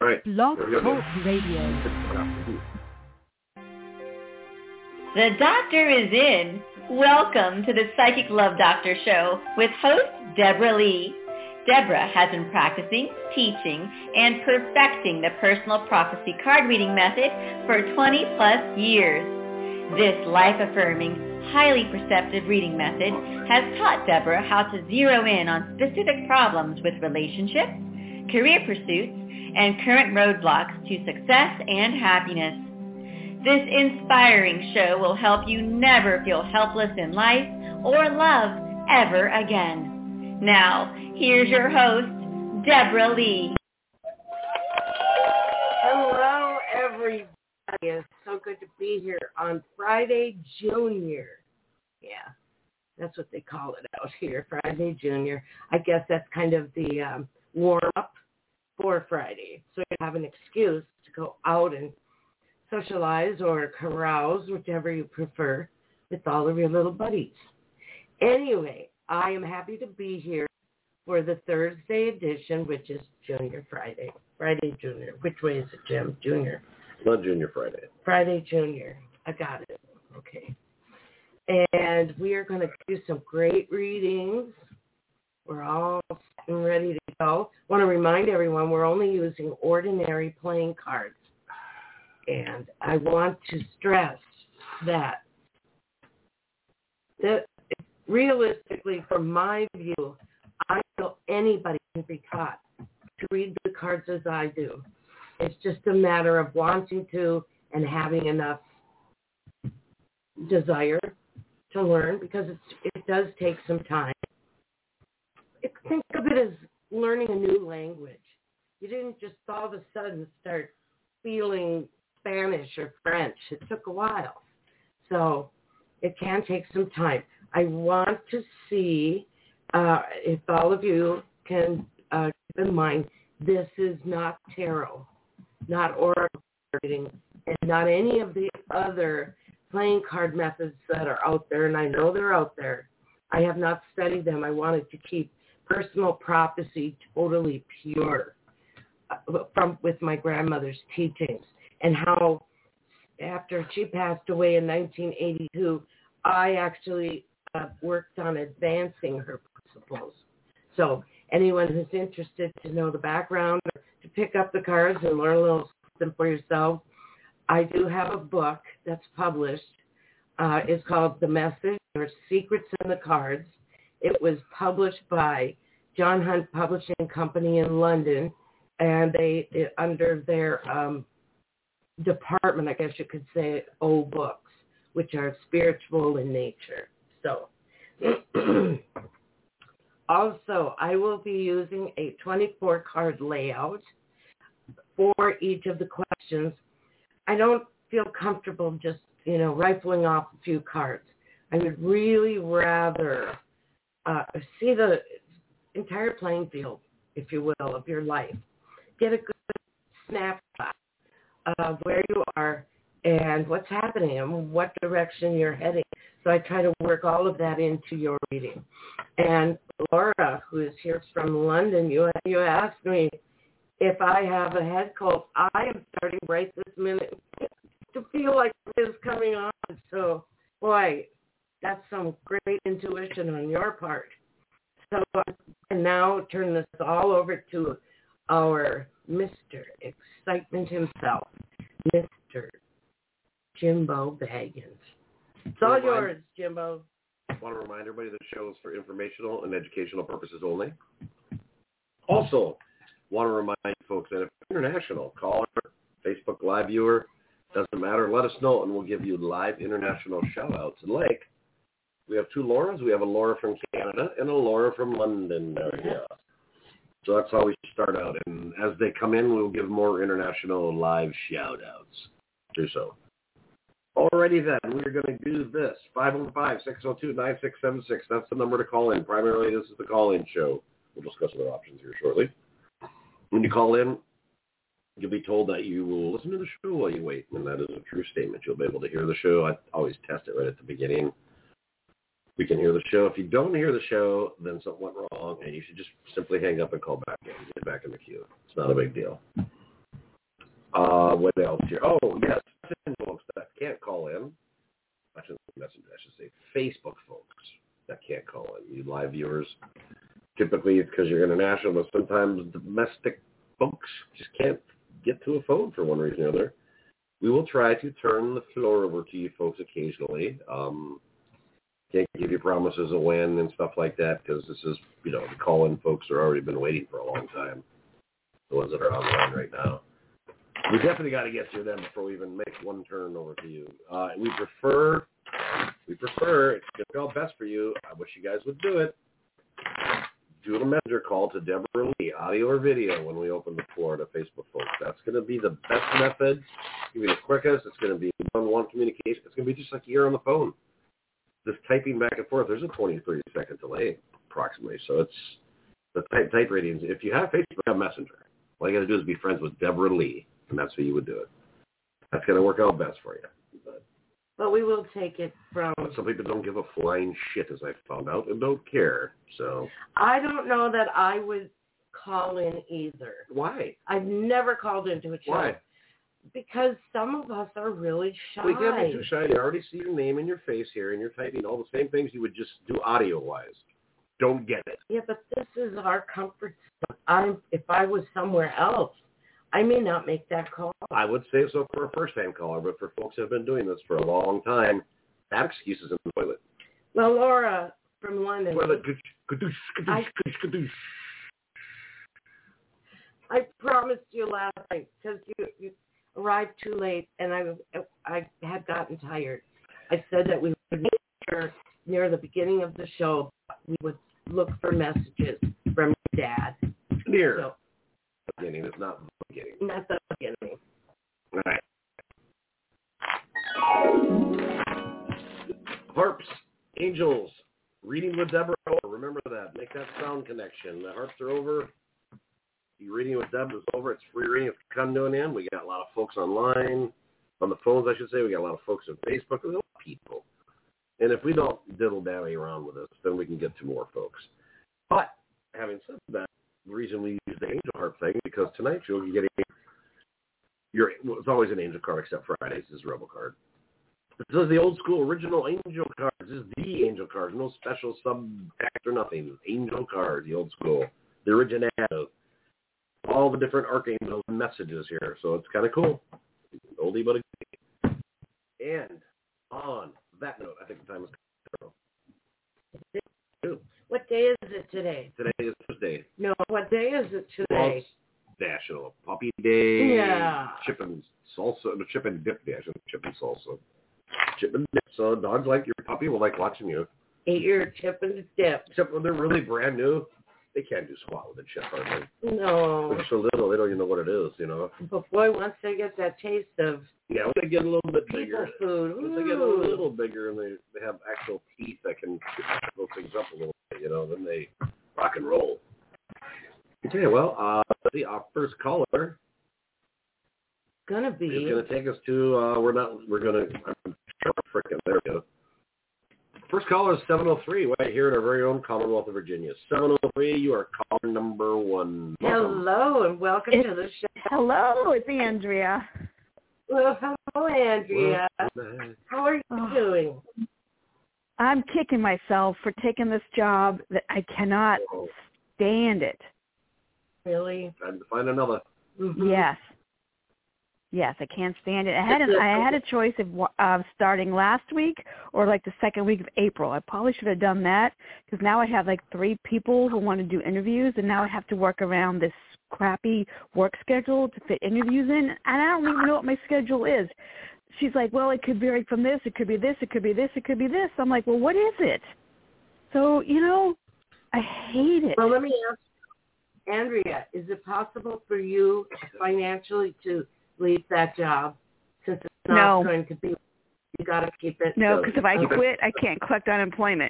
All right. Blog Talk Radio. The doctor is in. Welcome to the Psychic Love Doctor Show with host Deborah Lee. Deborah has been practicing, teaching, and perfecting the personal prophecy card reading method for 20 plus years. This life-affirming, highly perceptive reading method has taught Deborah how to zero in on specific problems with relationships, career pursuits, and current roadblocks to success and happiness. This inspiring show will help you never feel helpless in life or love ever again. Now, here's your host, Deborah Lee. Hello, everybody. It's so good to be here on Friday Junior. Yeah, that's what they call it out here, Friday Junior. I guess that's kind of the warm-up for Friday. So you have an excuse to go out and socialize or carouse, whichever you prefer, with all of your little buddies. Anyway, I am happy to be here for the Thursday edition, which is Junior Friday. Friday Junior. Which way is it, Jim? Junior. Not Junior Friday. Friday Junior. I got it. Okay. And we are going to do some great readings. We're all set and ready to go. I want to remind everyone we're only using ordinary playing cards. And I want to stress that realistically, from my view, I feel anybody can be taught to read the cards as I do. It's just a matter of wanting to and having enough desire to learn, because it does take some time. Think of it as learning a new language. You didn't just all of a sudden start feeling Spanish or French. It took a while. So it can take some time. I want to see if all of you can keep in mind, this is not tarot, not oracle reading, and not any of the other playing card methods that are out there, and I know they're out there. I have not studied them. I wanted to keep personal prophecy totally pure with my grandmother's teachings, and how after she passed away in 1982, I actually worked on advancing her principles. So anyone who's interested to know the background or to pick up the cards and learn a little something for yourself, I do have a book that's published. It's called The Message, or Secrets in the Cards. It was published by John Hunt Publishing Company in London, and they under their department, I guess you could say, O Books, which are spiritual in nature. So also, I will be using a 24-card layout for each of the questions. I don't feel comfortable just, rifling off a few cards. I would really rather see the entire playing field, if you will, of your life. Get a good snapshot of where you are and what's happening and what direction you're heading. So I try to work all of that into your reading. And Laura, who is here from London, you asked me if I have a head cold. I am starting right this minute to feel like it is coming on. So, boy, that's some great intuition on your part. So I can now turn this all over to our Mr. Excitement himself, Mr. Jimbo Baggins. It's all yours, Jimbo. I want to remind everybody the show is for informational and educational purposes only. Also, want to remind folks that if you're international, caller, Facebook Live viewer, doesn't matter, let us know, and we'll give you live international shout-outs. And we have two Lauras. We have a Laura from Canada and a Laura from London. Yeah. So that's how we start out. And as they come in, we'll give more international live shout-outs. Do so. Alrighty then, we're going to do this. 515-602-9676. That's the number to call in. Primarily, this is the call-in show. We'll discuss other options here shortly. When you call in, you'll be told that you will listen to the show while you wait, and that is a true statement. You'll be able to hear the show. I always test it right at the beginning. We can hear the show. If you don't hear the show, then something went wrong, and you should just simply hang up and call back in. Get back in the queue. It's not a big deal. What else here? Oh, yes, folks that can't call in. I should say Facebook folks that can't call in. You live viewers, typically it's because you're international, but sometimes domestic folks just can't get to a phone for one reason or another. We will try to turn the floor over to you folks occasionally. Can't give you promises of when and stuff like that because this is, the call-in folks are already been waiting for a long time. The ones that are online right now. We definitely got to get through them before we even make one turn over to you. We prefer, it's going to go best for you. I wish you guys would do it. Do a messenger call to Deborah Lee, audio or video, when we open the floor to Facebook folks. That's going to be the best method. It's going to be the quickest. It's going to be one-on-one communication. It's going to be just like you're on the phone. Just typing back and forth, there's a 20 to 30 second delay approximately. So it's the type ratings. If you have Facebook, have Messenger. All you got to do is be friends with Deborah Lee, and that's how you would do it. That's going to work out best for you. But we will take it from... But some people don't give a flying shit, as I found out, and don't care. So I don't know that I would call in either. Why? I've never called into a show. Why? Because some of us are really shy. We can't be too shy. They already see your name and your face here, and you're typing all the same things you would just do audio-wise. Don't get it. Yeah, but this is our comfort zone. If I was somewhere else, I may not make that call. I would say so for a first-time caller, but for folks who have been doing this for a long time, that excuse is in the toilet. Well, Laura from London. Toilet, kadoosh. I promised you last night because you arrived too late, and I had gotten tired. I said that we would make sure near the beginning of the show we would look for messages from your dad. Near so, the beginning, it's not the beginning. Not the beginning. All right. Harps, angels, reading with Deborah. Remember that. Make that sound connection. The harps are over. Your reading with Deb is over. It's free reading. It's coming in. We got a lot of folks online, on the phones, I should say. We got a lot of folks on Facebook. There's a lot of people. And if we don't diddle-dally around with this, then we can get to more folks. But having said that, the reason we use the angel harp thing, because tonight you'll be getting it's always an angel card except Fridays is Rebel card. This is the old school original angel card. This is the angel card. No special subtext or nothing. Angel card, the old school. The original. All the different archangel messages here. So it's kind of cool. Oldie but a goodie. And on that note, I think the time is What day is it today? Today is Tuesday. No, what day is it today? Well, it's National Puppy Day. Yeah. Chip and dip day. I shouldn't chip and salsa. Chip and dip. So dogs like your puppy will like watching you. Eat your chip and dip. Except when they're really brand new, they can't do squat with a chip, hardly. No. They're so little, they don't even know what it is, But boy, once they get that taste of when they get a little bit bigger. food. Once they get a little bigger and they have actual teeth that can those things up a little bit, then they rock and roll. Okay, well, our first caller gonna be is gonna take us to there we go. First caller is 703, right here in our very own Commonwealth of Virginia. 703, you are caller number 1. Welcome. Hello, and welcome to the show. Hello, it's Andrea. Well, hello, Andrea. How are you doing? I'm kicking myself for taking this job that I cannot stand it. Really? Time to find another. Mm-hmm. Yes, I can't stand it. I had a choice of starting last week or like the second week of April. I probably should have done that because now I have like 3 people who want to do interviews, and now I have to work around this crappy work schedule to fit interviews in, and I don't even know what my schedule is. She's like, well, it could vary from this. It could be this. It could be this. It could be this. I'm like, well, what is it? So, I hate it. Well, let me ask you, Andrea, is it possible for you financially to leave that job since it's not going to be, you got to keep it? No, because if I quit, I can't collect unemployment.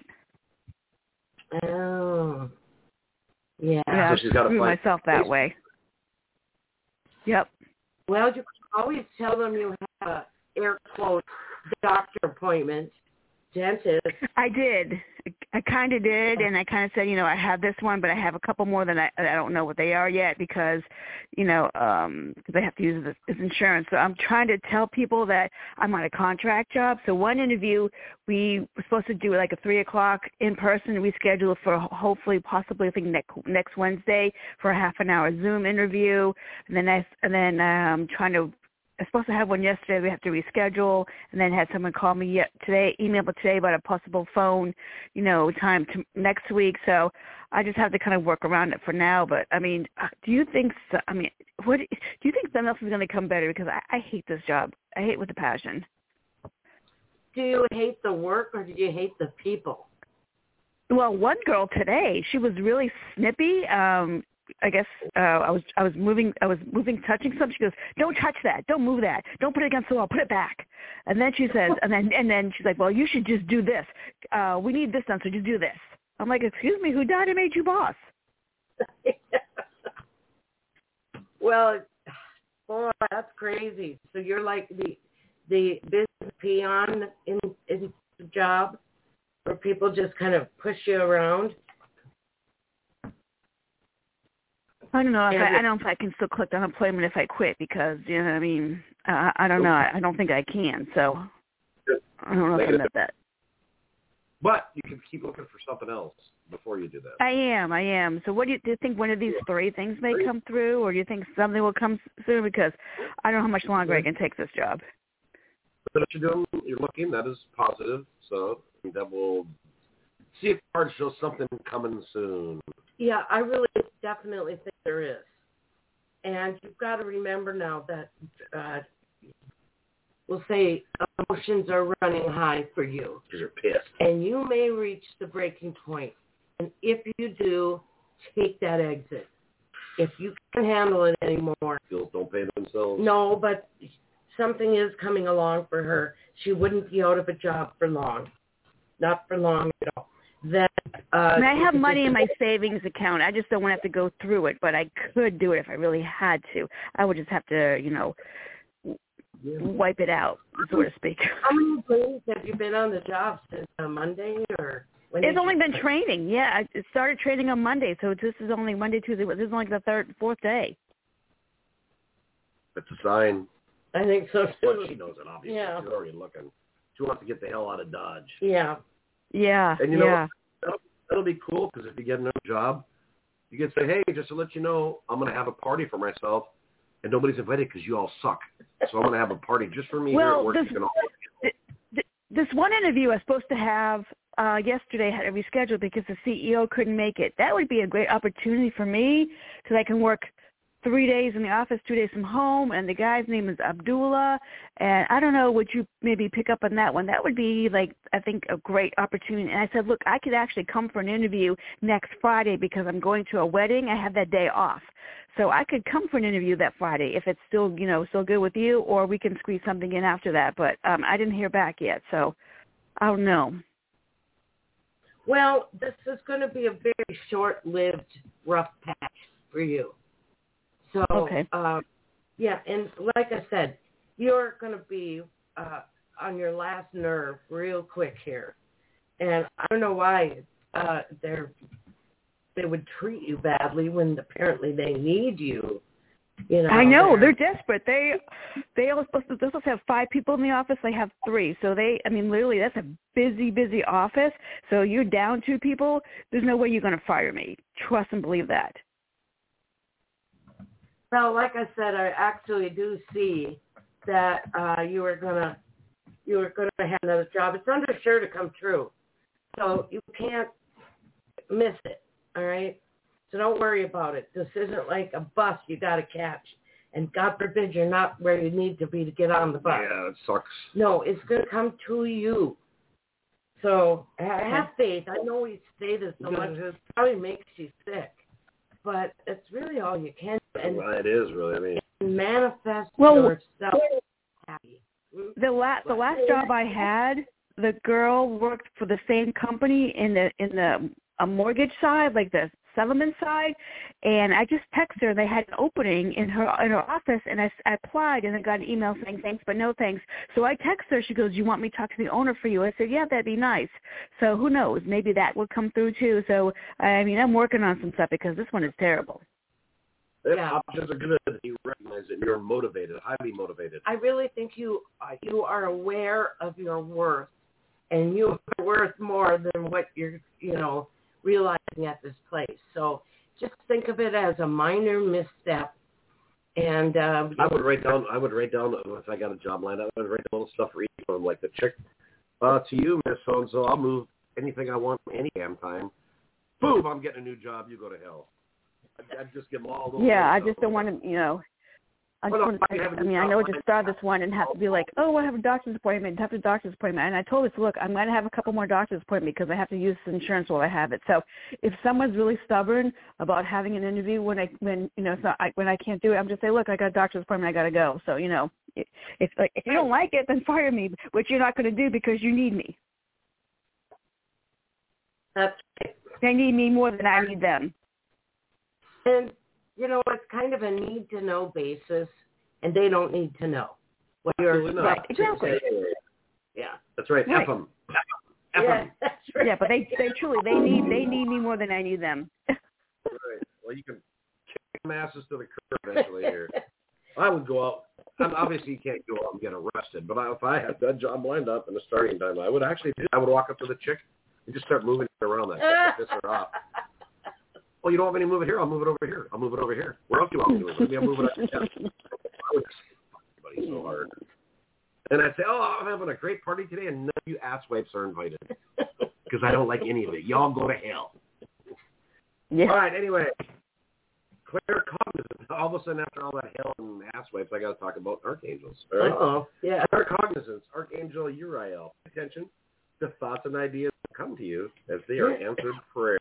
Oh. Yeah. Yeah, so she's got to screw myself that way. Yep. Well, you can always tell them you have a, air quote, doctor appointment dentist. I did. I kind of did, and I kind of said, I have this one, but I have a couple more that I don't know what they are yet because, because I have to use this insurance. So I'm trying to tell people that I'm on a contract job. So one interview, we were supposed to do like a 3:00 in person. We scheduled for hopefully, possibly, I think next Wednesday for a half an hour Zoom interview, and then I'm trying to. I was supposed to have one yesterday. We have to reschedule, and then had someone call me email me today about a possible phone, time next week. So I just have to kind of work around it for now. But I mean, do you think? What do you think? Something else is going to come better? Because I hate this job. I hate it with a passion. Do you hate the work or do you hate the people? Well, one girl today, she was really snippy. I guess I was moving, touching something. She goes, "Don't touch that. Don't move that. Don't put it against the wall. Put it back." And then she says, and then she's like, "Well, you should just do this. We need this done, so just do this." I'm like, "Excuse me, who died and made you boss?" Well, boy, that's crazy. So you're like the business peon in the job, where people just kind of push you around. I don't know. I don't know if I can still collect unemployment if I quit because I don't know. I don't think I can. So I don't know if I meant that. But you can keep looking for something else before you do that. I am. So what do you think? One of these three things may come through, or do you think something will come soon? Because I don't know how much longer I can take this job. But you're looking. That is positive. So that will see if cards show something coming soon. Yeah, I really definitely think there is. And you've got to remember now that, we'll say, emotions are running high for you. Because you're pissed. And you may reach the breaking point. And if you do, take that exit. If you can't handle it anymore. Bills don't pay themselves. No, but something is coming along for her. She wouldn't be out of a job for long. Not for long at all. Then, I have money in my savings account. I just don't want to have to go through it, but I could do it if I really had to. I would just have to, wipe it out, so to speak. How many days have you been on the job since Monday, or when? It's only been training. Yeah, I started training on Monday, so this is only Monday, Tuesday. This is only the fourth day. That's a sign. I think so too. Well, she knows it, obviously. Yeah. She's already looking. She wants to get the hell out of Dodge. Yeah. Yeah. And you know what? That'll be cool because if you get another job, you can say, "Hey, just to let you know, I'm going to have a party for myself, and nobody's invited because you all suck. So I'm going to have a party just for me here at work." This one interview I was supposed to have yesterday had to reschedule because the CEO couldn't make it. That would be a great opportunity for me because I can work 3 days in the office, 2 days from home, and the guy's name is Abdullah. And I don't know, would you maybe pick up on that one? That would be, I think, a great opportunity. And I said, look, I could actually come for an interview next Friday because I'm going to a wedding. I have that day off. So I could come for an interview that Friday if it's still, still good with you, or we can squeeze something in after that. But I didn't hear back yet, so I don't know. Well, this is going to be a very short-lived rough patch for you. So, okay. Yeah, and like I said, you're going to be on your last nerve real quick here. And I don't know why they would treat you badly when apparently they need you. I know. They're desperate. They are supposed to have 5 people in the office. They have 3. So literally that's a busy office. So you're down 2 people. There's no way you're going to fire me. Trust and believe that. Well, like I said, I actually do see that you were gonna have another job. It's under sure to come true, so you can't miss it. All right, so don't worry about it. This isn't like a bus you got to catch, and God forbid you're not where you need to be to get on the bus. Yeah, it sucks. No, it's gonna come to you. So have faith. I know we say this so much; it probably makes you sick. But it's really all you can do. And it is really. Manifest yourself happy. The last job I had, the girl worked for the same company in the mortgage side, like the settlement side, and I just texted her. They had an opening in her office, and I applied, and I got an email saying thanks, but no thanks. So I texted her. She goes, "You want me to talk to the owner for you?" I said, "Yeah, that'd be nice." So who knows? Maybe that would come through too. So I mean, I'm working on some stuff because this one is terrible. Yeah, options are good. You recognize it. You're motivated, highly motivated. I really think you are aware of your worth, and you are worth more than what you're, realizing at this place. So just think of it as a minor misstep. And I would write down if I got a job lined up. I would write down little stuff for each of them, like the chick. To you, Miss So and So, I'll move anything I want any damn time. Boom! I'm getting a new job. You go to hell. I'd just give them all those. Yeah, I just don't want to, I know to start this one and have to be like, oh, I have a doctor's appointment, And I told her, look, I'm going to have a couple more doctor's appointments because I have to use insurance while I have it. So if someone's really stubborn about having an interview when I can't do it, I'm just say, look, I got a doctor's appointment, I got to go. So, if you don't like it, then fire me, which you're not going to do because you need me. That's right. They need me more than I need them. And, it's kind of a need-to-know basis, and they don't need to know what you're right. Exactly. Yeah. That's right. Right. F them. Yeah, that's right. Yeah, but they truly, they need me more than I need them. Right. Well, you can kick them asses to the curb eventually here. I would go out. Obviously, you can't go out and get arrested, but if I had that job lined up in the starting time, I would actually do. I would walk up to the chick and just start moving it around that chick to piss her off. Oh, you don't want me to move it here? I'll move it over here. I'll move it over here. Where else do you want me to move it? Maybe I'll move it up. Yeah. I would everybody so hard. And I'd say, oh, I'm having a great party today, and none of you asswipes are invited because I don't like any of it. Y'all go to hell. Yeah. All right, anyway. Claircognizance. All of a sudden, after all that hell and asswipes, I got to talk about archangels. All right? Uh-oh. Yeah. Claircognizance. Archangel Uriel. Pay attention. The thoughts and ideas come to you as they are answered prayers.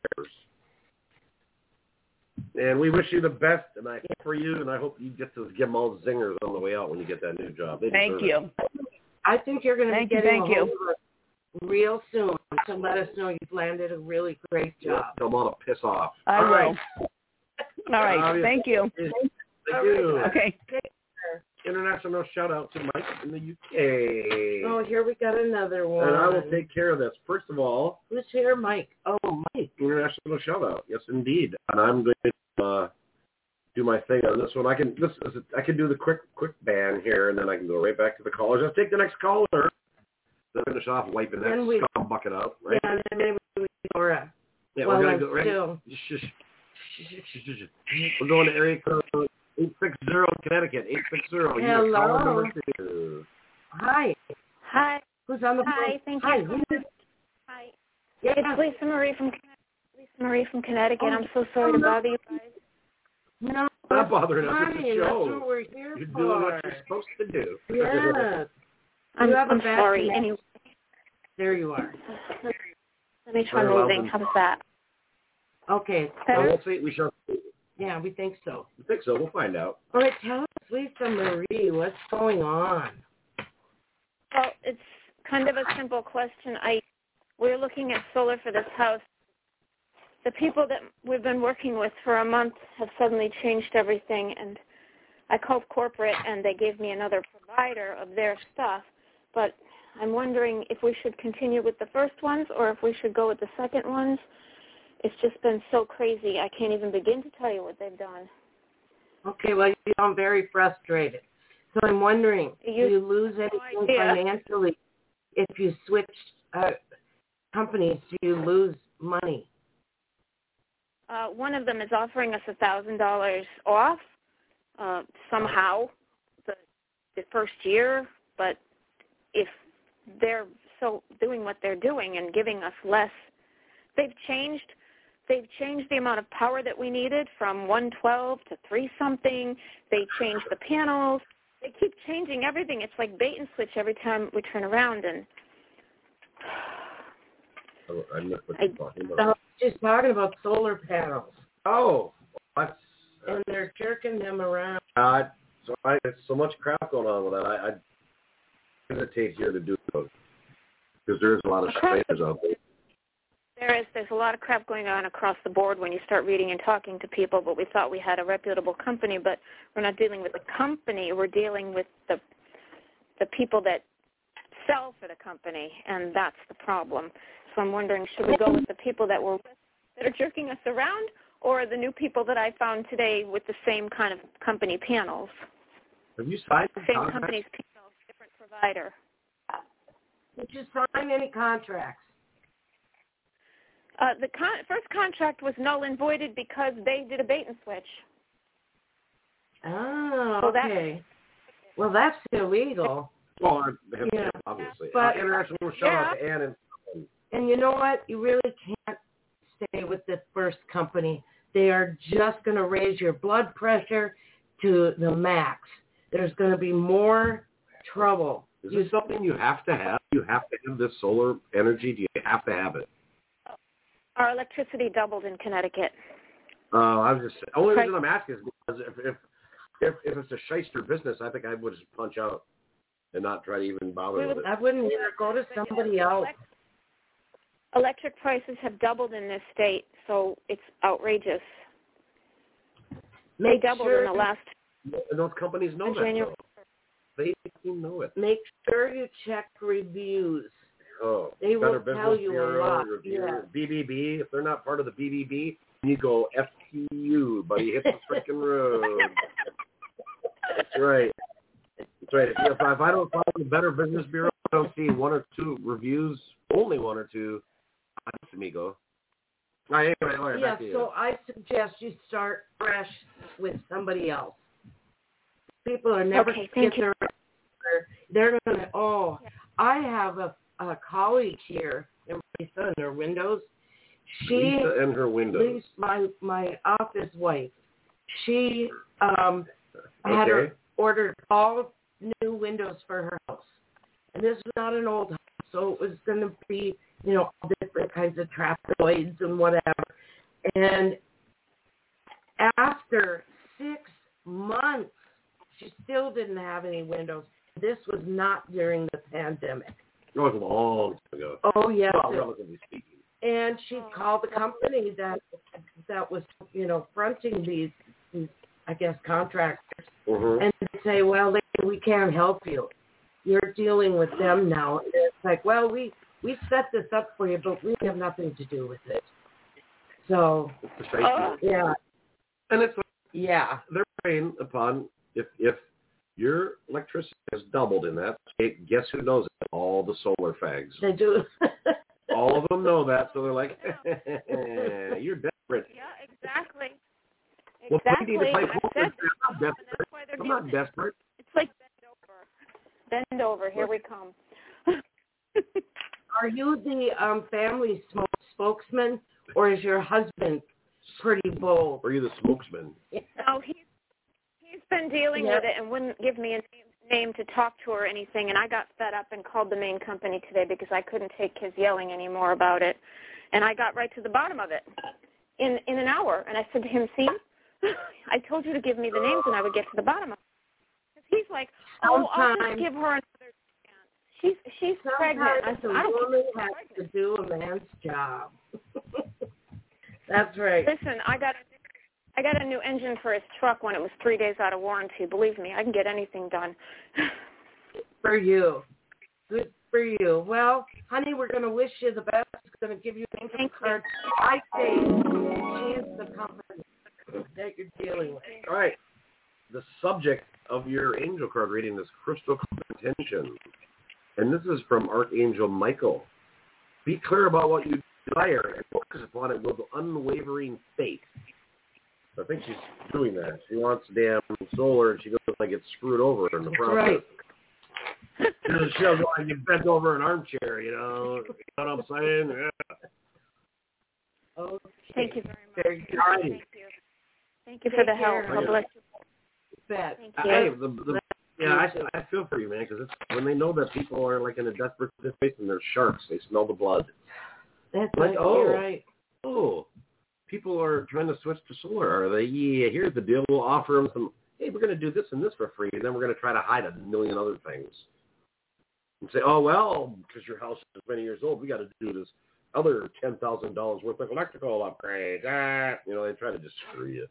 And we wish you the best, and I hope for you, and I hope you get to give them all zingers on the way out when you get that new job. Thank you. I think you're going to be getting a hold of you. it real soon to let us know you've landed a really great job. Tell them all to piss off. I will. All right. Thank you. Thank you. Okay. International shout-out to Mike in the UK. Oh, here we got another one. And I will take care of this. First of all. Who's here, Mike? Oh, Mike. International shout-out. Yes, indeed. And I'm going to do my thing on this one. I can do the quick ban here, and then I can go right back to the callers. I'll take the next caller. Then finish off wiping that scum bucket out, right? Yeah, and then maybe we go yeah, we're going to go right. We're going to area code 860 Connecticut. 860. Hello. Hi. Hi. Who's on the phone? Hi. Thank you. Hi. Yeah. It's Lisa Marie from Connecticut. I'm so sorry to bother you guys. No, not bothering us. It's a show. That's what we're here You're for. doing what you're supposed to do. Yeah. I'm sorry. Anyway. There you are. Let me try moving. How's that? Okay. We'll see. We shall see. Yeah, we think so. We think so. We'll find out. All right, tell us, Lisa Marie, what's going on? Well, it's kind of a simple question. We're looking at solar for this house. The people that we've been working with for a month have suddenly changed everything, and I called corporate, and they gave me another provider of their stuff, but I'm wondering if we should continue with the first ones or if we should go with the second ones. It's just been so crazy. I can't even begin to tell you what they've done. Okay, well, you sound very frustrated. So I'm wondering, do you lose anything financially if you switch companies? Do you lose money? One of them is offering us $1,000 off somehow the first year, but if they're so doing what they're doing and giving us less, they've changed the amount of power that we needed from 112 to 3-something. They changed the panels. They keep changing everything. It's like bait and switch every time we turn around. And I missed what you're talking about. She's talking about solar panels. Oh. That's, and they're jerking them around. There's so much crap going on with that. I hesitate here to do those because there's a lot of strangers out there. There's a lot of crap going on across the board when you start reading and talking to people, but we thought we had a reputable company, but we're not dealing with the company. We're dealing with the people that sell for the company, and that's the problem. So I'm wondering, should we go with the people that are jerking us around, or the new people that I found today with the same kind of company panels? Have you signed same company's panels, different provider. Did you sign any contracts? The first contract was null and voided because they did a bait and switch. Oh, so okay. Well, that's illegal. Well, obviously. But, international shout out to Ann. And you know what? You really can't stay with the first company. They are just going to raise your blood pressure to the max. There's going to be more trouble. Is this something you have to have? You have to have this solar energy? Do you have to have it? Our electricity doubled in Connecticut. I was just the only reason I'm asking is because if it's a shyster business, I think I would just punch out and not try to even bother with it. I wouldn't either. Go to somebody else. Electric prices have doubled in this state, so it's outrageous. They doubled in the last. And those companies know that. Though. They know it. Make sure you check reviews. Oh, they will Business tell you Bureau, a lot. Yeah. BBB, if they're not part of the BBB, you go FTU, buddy. Hit the freaking road. That's right. That's right. If I don't follow the Better Business Bureau, I don't see one or two reviews, only one or two. Amigo. Anyway, yeah, so I suggest you start fresh with somebody else. People are never they're going to, I have a colleague here in Lisa and her windows. Lisa and her windows. My office wife. She had her ordered all new windows for her house. And this was not an old house, so it was going to be, different kinds of trapezoids and whatever. And after 6 months, she still didn't have any windows. This was not during the pandemic. It was a long time ago. Oh, yes. Well, relatively speaking. And she called the company that was, fronting these I guess, contractors. Mm-hmm. And they say, well, we can't help you. You're dealing with them now. And it's like, well, we set this up for you, but we have nothing to do with it. So, yeah. And it's like, yeah, they're preying upon, if your electricity has doubled in that state, guess who knows it? All the solar fags. They do. All of them know that, so they're like, you're desperate. Yeah, exactly. Well, Exactly. I'm not desperate. It's like bend over. Here we come. Are you the family spokesman, or is your husband pretty bold? Or are you the spokesman? No, he's been dealing with it and wouldn't give me a name to talk to or anything. And I got fed up and called the main company today because I couldn't take his yelling anymore about it. And I got right to the bottom of it in an hour. And I said to him, see, I told you to give me the names and I would get to the bottom of it. He's like, I'll just give her another chance. She's pregnant. I said, I don't woman has to do a man's job. That's right. Listen, I got a new engine for his truck when it was 3 days out of warranty. Believe me, I can get anything done. For you. Good for you. Well, honey, we're going to wish you the best. We're going to give you an income card. I say she is the company that you're dealing with. All right. The subject of your angel card reading is crystal intention. And this is from Archangel Michael. Be clear about what you desire and focus upon it with unwavering faith. I think she's doing that. She wants damn solar, and she goes like it's screwed over in the process. Right. She'll go and get bent over an armchair, you know what I'm saying? Yeah. Okay. Thank you very much. Thank you. Thank you for the help. God bless you. Bet. Thank you. I feel for you, man, because when they know that people are like in a desperate situation and they're sharks, they smell the blood. That's like, right. You're right. Oh, people are trying to switch to solar. Are they? Yeah, here's the deal. We'll offer them some, hey, we're going to do this and this for free, and then we're going to try to hide a million other things. And say, oh, well, because your house is many years old, we got to do this other $10,000 worth of electrical upgrades. They try to just screw you.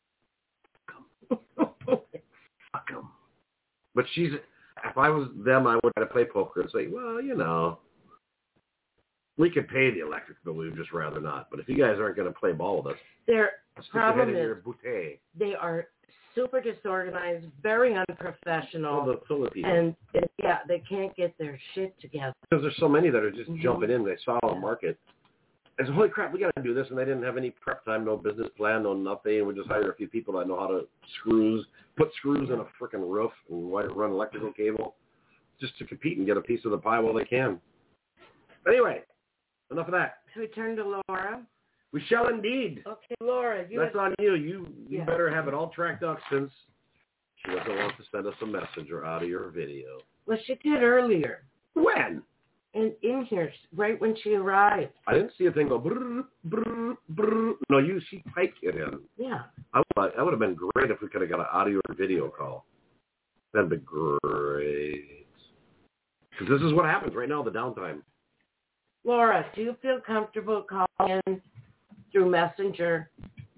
Fuck them. But if I was them, I would try to play poker and say, well, we could pay the electric bill. We would just rather not. But if you guys aren't going to play ball with us, their problem is they are super disorganized, very unprofessional, Filipino. and they can't get their shit together. Because there's so many that are just jumping in. They saw a market. And so, holy crap, we got to do this. And they didn't have any prep time, no business plan, no nothing. We just hired a few people that know how to put screws in a freaking roof and run electrical cable just to compete and get a piece of the pie while they can. Anyway, enough of that. Should we turn to Laura? We shall indeed. Okay, Laura. That's on you. You better have it all tracked out since she doesn't want to send us a message or audio or video. Well, she did earlier. When? And in here, right when she arrived. I didn't see a thing go brrr, brrr, brrr. No, she typed it in. Yeah. That would have been great if we could have got an audio or video call. That'd be great. Because this is what happens right now, the downtime. Laura, do you feel comfortable calling in through Messenger?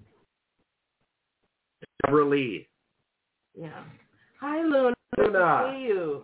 Deborah Lee. Yeah. Hi, Luna. Good to see you.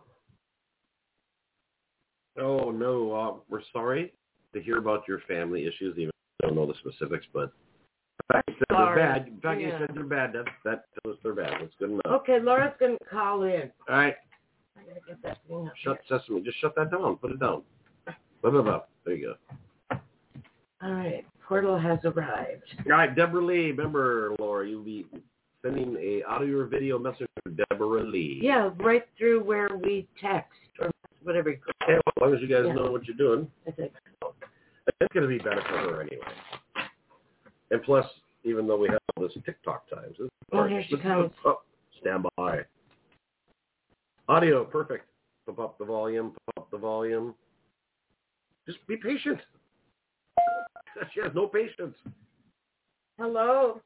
Oh, no. We're sorry to hear about your family issues, even though I don't know the specifics, but in fact, you said they're bad. In fact, you said they're bad. That tells us they're bad. That's good enough. Okay, Laura's going to call in. All right. I got to get that thing up. Shut Sesame. Just shut that down. Put it down. Blah, blah, blah. There you go. All right. Portal has arrived. All right, Deborah Lee. Remember, Laura, you'll be sending a audio or video message to Deborah Lee. Yeah, right through where we text or whatever. Okay, well, as long as you guys know what you're doing. I think so. It's going to be better for her anyway. And plus, even though we have all this TikTok times. Here she comes. Oh, stand by. Audio, perfect. Pump up the volume. Just be patient. She has no patience. Hello.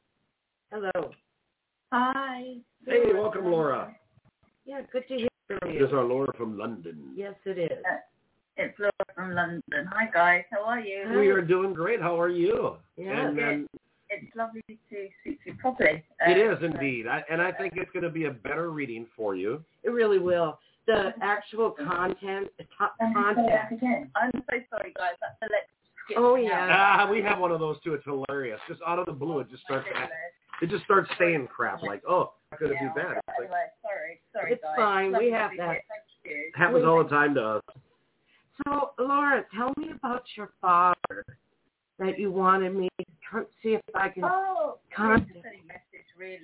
Hi. Hey, welcome, Laura. Yeah, good to hear from you. This is our Laura from London. Yes, it is. It's Laura from London. Hi, guys. How are you? We are doing great. How are you? Yeah, it's lovely to speak to you properly. It is indeed. I think it's going to be a better reading for you. It really will. The actual content. I'm so sorry, guys. That's the Oh, yeah. We have one of those, too. It's hilarious. Just out of the blue, it just starts saying crap like, oh, how could it be bad? It's like, anyway, sorry, it's guys. fine. We have that. Thank you. It happens all the time to us. So, Laura, tell me about your father that you wanted me to see if I can contact. Just a message, really.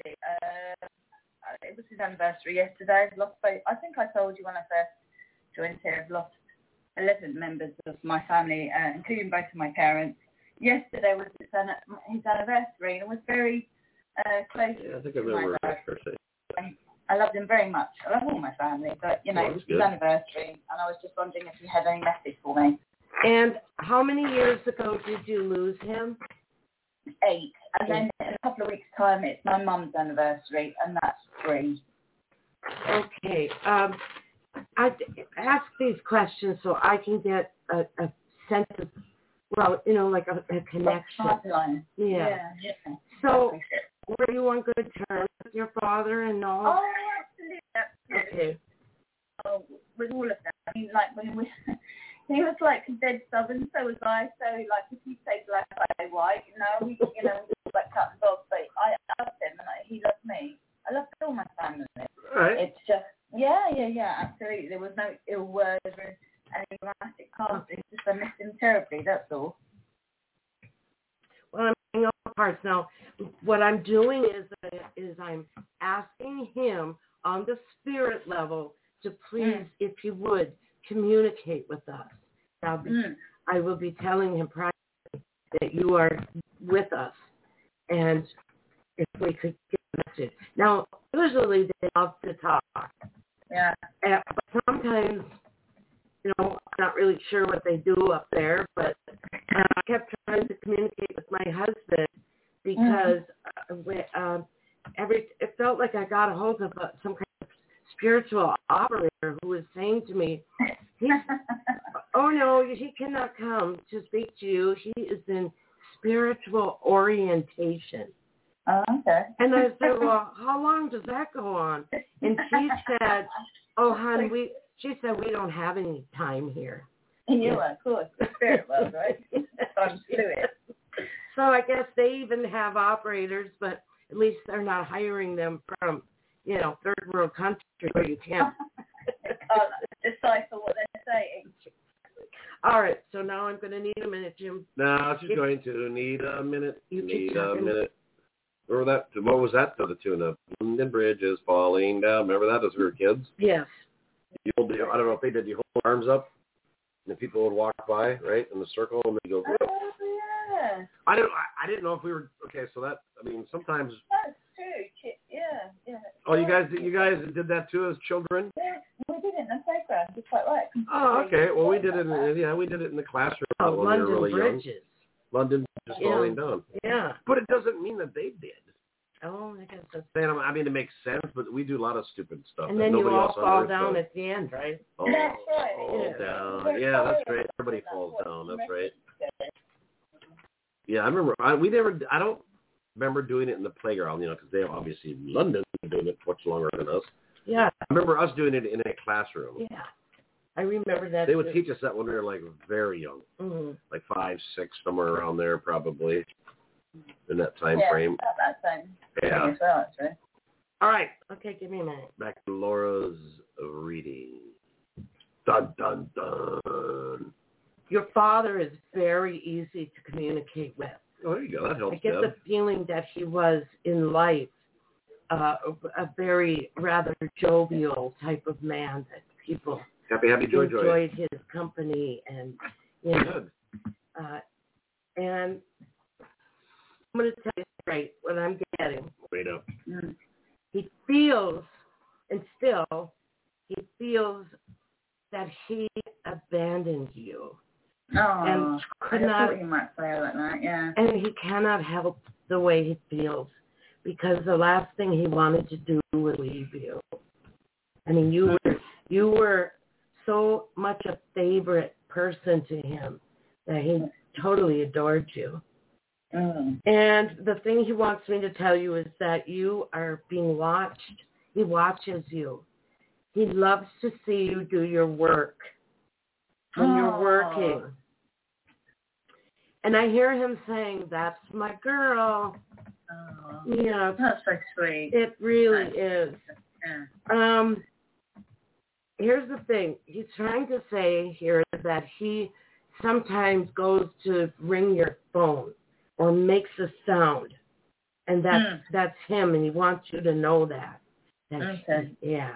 It was his anniversary yesterday. I think I told you when I first joined here, I've lost 11 members of my family, including both of my parents. Yesterday was his anniversary, and it was very close. Yeah, I think I remember his birthday. I loved him very much. I love all my family, but, it was his anniversary, and I was just wondering if you had any message for me. And how many years ago did you lose him? 8. And then in a couple of weeks' time, it's my mum's anniversary, and that's 3. Okay. I ask these questions so I can get a sense of, like a connection. Timeline. Yeah. So, were you on good terms with your father and all? Oh, absolutely. Okay. Oh, with all of them. I mean, like, when he was, like, dead stubborn, so was I. So, like, if you say black, I say white, we like cat and dog, but I loved him, and he loved me. I loved all my family. All right. It's just, yeah, absolutely. There was no ill words or any dramatic parts. It's just I missed him terribly, that's all. Well, I'm getting all parts. Now, what I'm doing is I'm asking him on the spirit level to please, if he would, communicate with us. I will be telling him privately that you are with us, and if we could get a message. Now, usually they love to talk. Yeah. But sometimes, I'm not really sure what they do up there, but I kept trying to communicate with my husband because it felt like I got a hold of some kind of spiritual operator who was saying to me, Oh, no, he cannot come to speak to you. He is in spiritual orientation. Oh, okay. And I said, well, how long does that go on? And she said, oh, hon, we don't have any time here. You are, of course. The spirit world, right? I'm fluid. So I guess they even have operators, but at least they're not hiring them from, third world countries where you can't decipher what they're saying. All right, so now I'm going to need a minute, Jim. No, she's going to need a minute. You need keep a talking. minute. Remember that? What was that to the tune of London Bridge is falling down? Remember that as we were kids? Yes. I don't know if they did. You hold your arms up, and the people would walk by, right, in the circle, and they go. Oh, yeah. I didn't know if we were okay. So that sometimes. That's true. Yeah. Oh, you guys did that too as children? Yeah, we did it in the playground. You're quite right. Oh, okay. Well, we did it. We did it in the classroom when we were really Bridges. young. London Bridge is falling down. Yeah. But it doesn't mean that they did. Oh, I guess that's. I mean, it makes sense, but we do a lot of stupid stuff. And that then you nobody all else on fall Earth down does. at the end, right? Oh, That's right. fall down. Yeah, that's right. Everybody falls down. That's right. Yeah, I remember. I don't remember doing it in the playground, because they obviously in London been doing it much longer than us. Yeah. I remember us doing it in a classroom. Yeah. I remember that. They would teach us that when we were like very young, like 5, 6, somewhere around there, probably in that time frame. At that time. Yeah. As well, actually. All right. Okay, give me a minute. Back to Laura's reading. Dun dun dun. Your father is very easy to communicate with. Oh, there you go. That helps. I get the feeling that he was in life a very rather jovial type of man that people happy, joy. enjoyed his company and Good. And I'm going to tell you straight what I'm getting. Wait up. He feels, and still, he feels that he abandoned you. Oh, and could I not. thought you might say like that, yeah. And he cannot help the way he feels because the last thing he wanted to do was leave you. I mean, you were so much a favorite person to him that he totally adored you. And the thing he wants me to tell you is that you are being watched. He watches you. He loves to see you do your work when you're working. And I hear him saying, "That's my girl." Oh, yeah, that's so sweet. It really is. Yeah. Here's the thing. He's trying to say here that he sometimes goes to ring your phone or makes a sound, and that's him, and he wants you to know that. Okay. Yeah.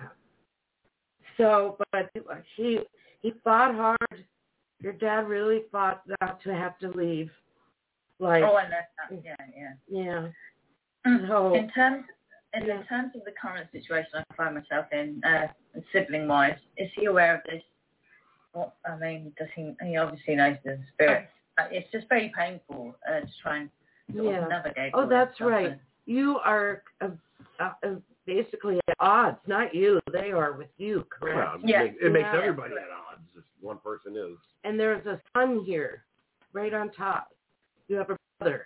So, but he fought hard. Your dad really fought not to have to leave. Like, oh, I know that. Yeah. Yeah. So, in terms of the current situation I find myself in, sibling-wise, is he aware of this? What I mean, does he obviously knows the spirit. It's just very painful to try and sort of navigate. Oh, that's right. You are basically at odds. Not you. They are with you, correct? Yeah. It makes everybody at odds if one person is. And there's a son here, right on top. You have a brother.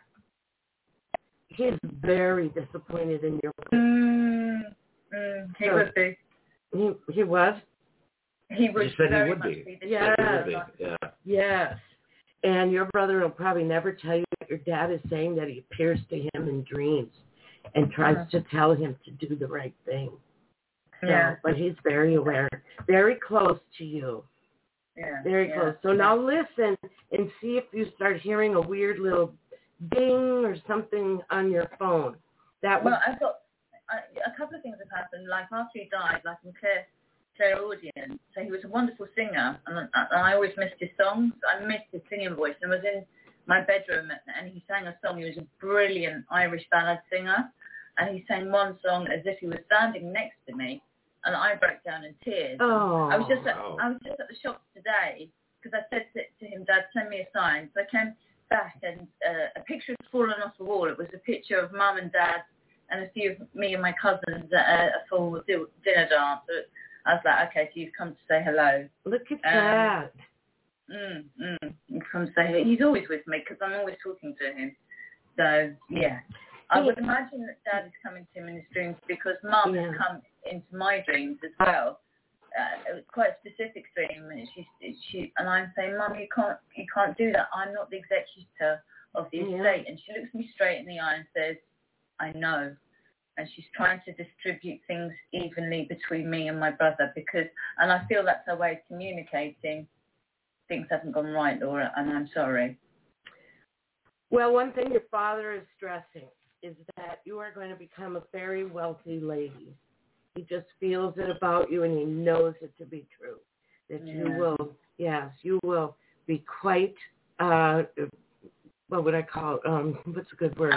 He's very disappointed in your brother. He would be. He was? He would. He said he would be. Yeah. Yeah. Yes. And your brother will probably never tell you that your dad is saying that he appears to him in dreams and tries to tell him to do the right thing. So, but he's very aware, very close to you. Yeah. Very close. So now listen and see if you start hearing a weird little ding or something on your phone. Well, I've got a couple of things have happened. Like after he died, like in clairaudient. So he was a wonderful singer, and I always missed his songs. I missed his singing voice, and I was in my bedroom, and he sang a song. He was a brilliant Irish ballad singer, and he sang one song as if he was standing next to me, and I broke down in tears. Oh, I was just at the shops today because I said to him, "Dad, send me a sign." So I came back, and a picture had fallen off the wall. It was a picture of Mum and Dad and a few of me and my cousins at a full dinner dance. I was like, okay, so you've come to say hello. Look at that. He comes to he's always with me because I'm always talking to him. So, yeah. I would imagine that Dad is coming to him in his dreams because Mum has come into my dreams as well. It was quite a specific dream, and she and I'm saying, Mum, you can't do that. I'm not the executor of the estate. And she looks me straight in the eye and says, I know. And she's trying to distribute things evenly between me and my brother and I feel that's her way of communicating. Things haven't gone right, Laura, and I'm sorry. Well, one thing your father is stressing is that you are going to become a very wealthy lady. He just feels it about you, and he knows it to be true. That you will be quite, what would I call it? What's a good word?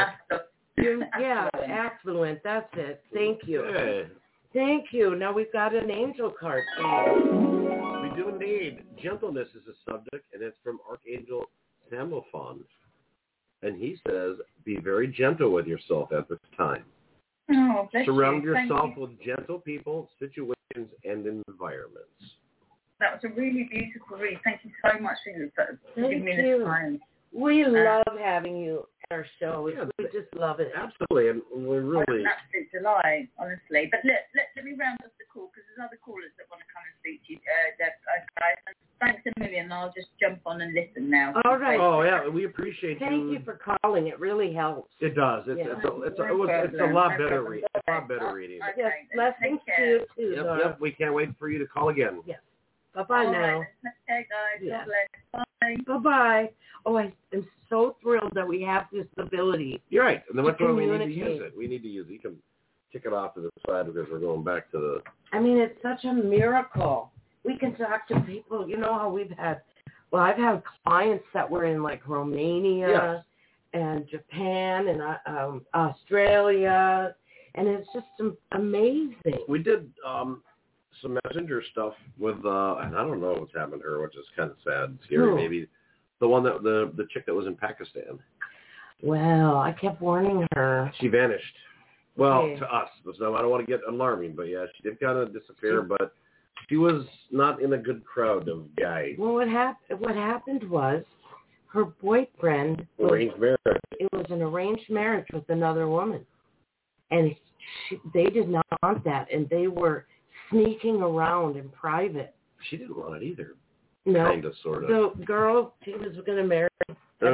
Affluent. That's it. Thank you. Good. Thank you. Now we've got an angel card for you. We do indeed. Gentleness is a subject, and it's from Archangel Samuelphon. And he says, be very gentle with yourself at this time. Oh, Surround yourself with gentle people, situations, and environments. That was a really beautiful read. Thank you so much for giving me this time. We love having you at our show. Yeah, we just love it. Absolutely, and we're really... It's an absolute delight, honestly. But let me round up the call, because there's other callers that want to come and speak to you, Deb. Guys, thanks a million. I'll just jump on and listen now. All right. Oh, yeah, we appreciate you. Thank you for calling. It really helps. It does. It's a lot better reading. A lot better reading. Okay. Yes, blessings to you, too, Yep, we can't wait for you to call again. Yes. Bye-bye now. Okay, guys. Yeah. God bless. Bye. Bye-bye. Oh, I am so thrilled that we have this ability. You're right. And then that's why we need to communicate. use it. We need to use it. You can kick it off to the side because we're going back to the... I mean, it's such a miracle. We can talk to people. You know how I've had clients that were in like Romania and Japan and Australia, and it's just amazing. We did some messenger stuff with, and I don't know what's happened to her, which is kind of sad, scary maybe. The one that the chick that was in Pakistan. Well, I kept warning her. She vanished. Well, to us. So I don't want to get alarming, but yeah, she did kind of disappear, but she was not in a good crowd of guys. Well, what happened was her boyfriend Arranged marriage. It was an arranged marriage with another woman. And they did not want that, and they were sneaking around in private. She didn't want it either. No. Kind of, sort of. The girl she was going to marry. Yeah.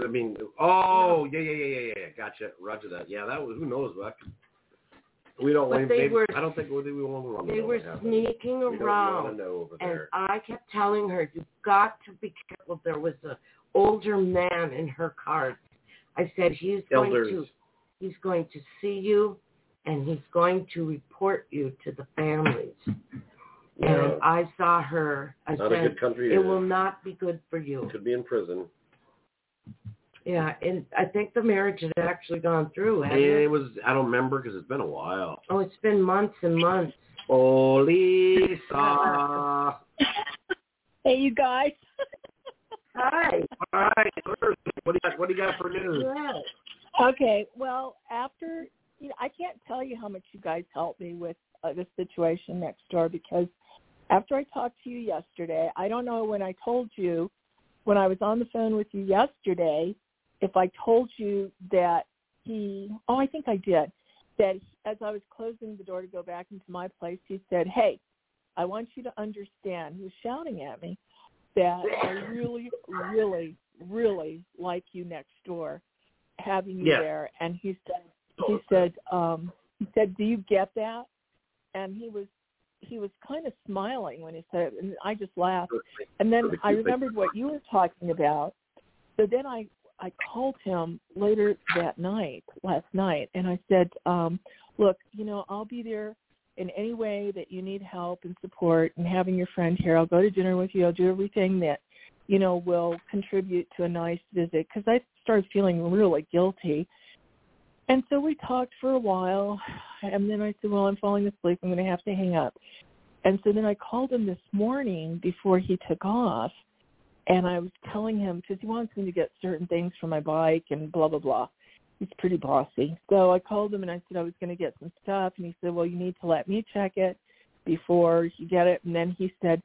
Gotcha. Roger that. Yeah, that was, who knows what. We don't want to. I don't think we want to. They were sneaking around, and I kept telling her, "You've got to be careful." There was an older man in her cards. I said, "He's going to see you, and he's going to report you to the families." Yeah. And I saw her. I not said, a good country. It will not be good for you. Could be in prison. Yeah, and I think the marriage had actually gone through. It was. I don't remember because it's been a while. Oh, it's been months and months. Oh, Lisa. Hey, you guys. Hi. All right. What do you got for news? Okay. Well, after I can't tell you how much you guys helped me with this situation next door, because after I talked to you yesterday, I don't know when I told you when I was on the phone with you yesterday, if I told you that I think I did, that as I was closing the door to go back into my place, he said, "Hey, I want you to understand," he was shouting at me, "that I really, really, really like you next door, having you there." And he said, "Do you get that?" And he was kind of smiling when he said it, and I just laughed. And then I remembered what you were talking about. So then I called him later last night, and I said, "Look, I'll be there in any way that you need help and support, and having your friend here. I'll go to dinner with you. I'll do everything that, will contribute to a nice visit," because I started feeling really guilty. And so we talked for a while, and then I said, "Well, I'm falling asleep. I'm going to have to hang up." And so then I called him this morning before he took off, and I was telling him, because he wants me to get certain things for my bike and blah, blah, blah. He's pretty bossy. So I called him, and I said I was going to get some stuff, and he said, "Well, you need to let me check it before you get it." And then he said,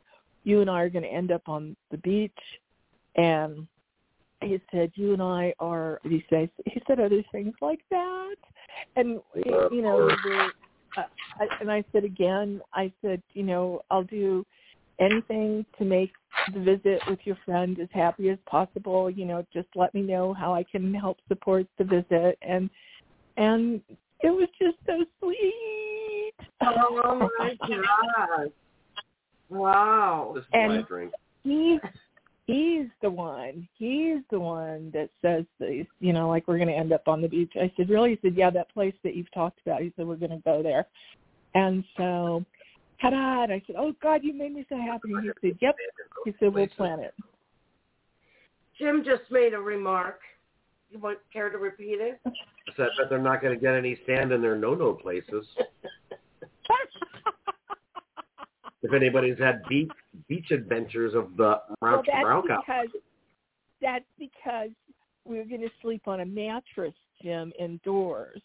you and I are going to end up on the beach. And he said, you and I are, he said other things like that. And, you know, and I said again, you know, I'll do anything to make the visit with your friend as happy as possible. You know, just let me know how I can help support the visit. And it was just so sweet. Oh, my God. Wow. This is And my drink. He's the one that says that, you know, like, we're going to end up on the beach. I said, really? He said, yeah, that place that you've talked about. He said, we're going to go there. And so, ta-da! And I said, oh, God, you made me so happy. And he said, yep. He said, we'll plan it. Jim just made a remark. You want care to repeat it? I said that they're not going to get any sand in their no-no places. If anybody's had beach adventures of the Brown that's because we were going to sleep on a mattress, Jim, indoors.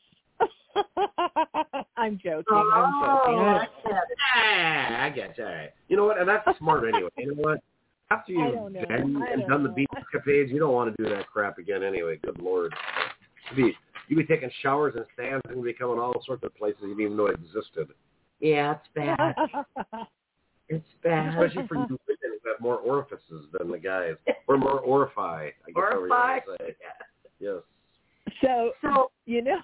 I'm joking. I get you. All right. You know what? And that's smart anyway. You know what? After you've done the beach escapades, you don't want to do that crap again anyway. Good Lord. You'd be taking showers in sands and be coming all sorts of places you didn't even know existed. Yeah, it's bad. It's bad. Especially for you women who have more orifices than the guys. Or more orify, I guess orify? Say. Yes. So you know,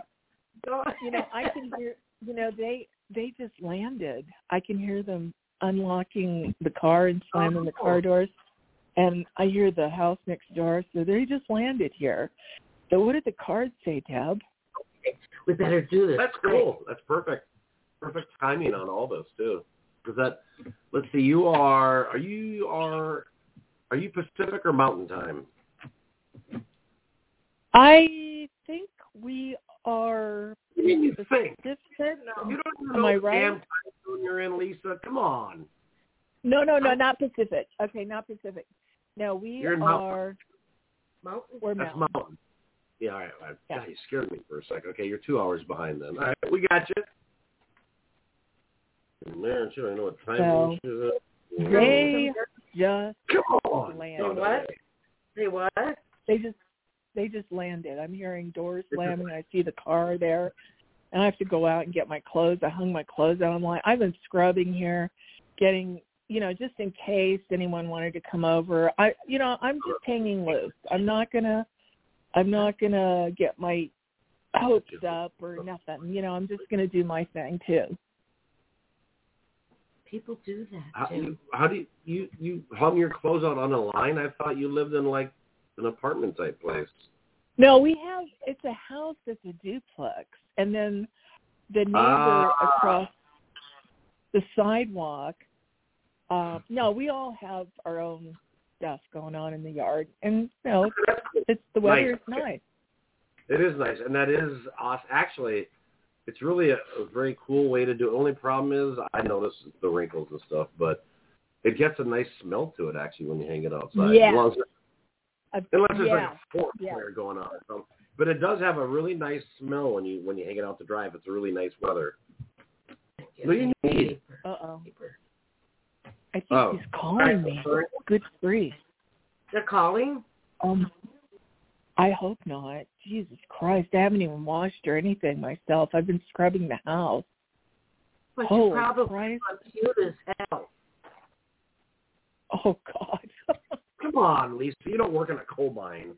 I can hear, you know, they just landed. I can hear them unlocking the car and slamming the car doors. And I hear the house next door, so they just landed here. So what did the card say, Deb? Okay. We better do this. That's cool. That's perfect. Perfect timing on all this, too. Because let's see, are you Pacific or Mountain Time? I think we are. You think? No. You don't Am know I what right? damn time zone you're in, Lisa. Come on. No, not Pacific. Okay, not Pacific. No, You're in are. Mountain? We're That's Mountain. Mountain. Yeah, all right. Yeah. God, you scared me for a second. Okay, you're 2 hours behind then. All right, we got you. Man, should I know what time it is? They just Come on. landed. Say what? They just landed. I'm hearing doors slamming. I see the car there, and I have to go out and get my clothes. I hung my clothes out online. I've been scrubbing here, getting, you know, just in case anyone wanted to come over. I'm just hanging loose. I'm not gonna get my hopes up or nothing. You know, I'm just gonna do my thing too. People do that. How do you hung your clothes out on a line? I thought you lived in like an apartment type place. No, it's a house that's a duplex, and then the neighbor across the sidewalk. No, we all have our own stuff going on in the yard, and you know, it's the weather is nice. It is nice, and that is awesome. Actually, it's really a very cool way to do it. Only problem is I notice the wrinkles and stuff, but it gets a nice smell to it actually when you hang it outside. Yeah. Unless there's like a forest fire going on or something. But it does have a really nice smell when you hang it out to dry. If it's really nice weather. What do you need? Uh-oh. I think he's calling me. Good grief. They're calling? I hope not. Jesus Christ. I haven't even washed or anything myself. I've been scrubbing the house. But Holy you probably Christ. look cute as hell. Oh, God. Come on, Lisa. You don't work in a coal mine.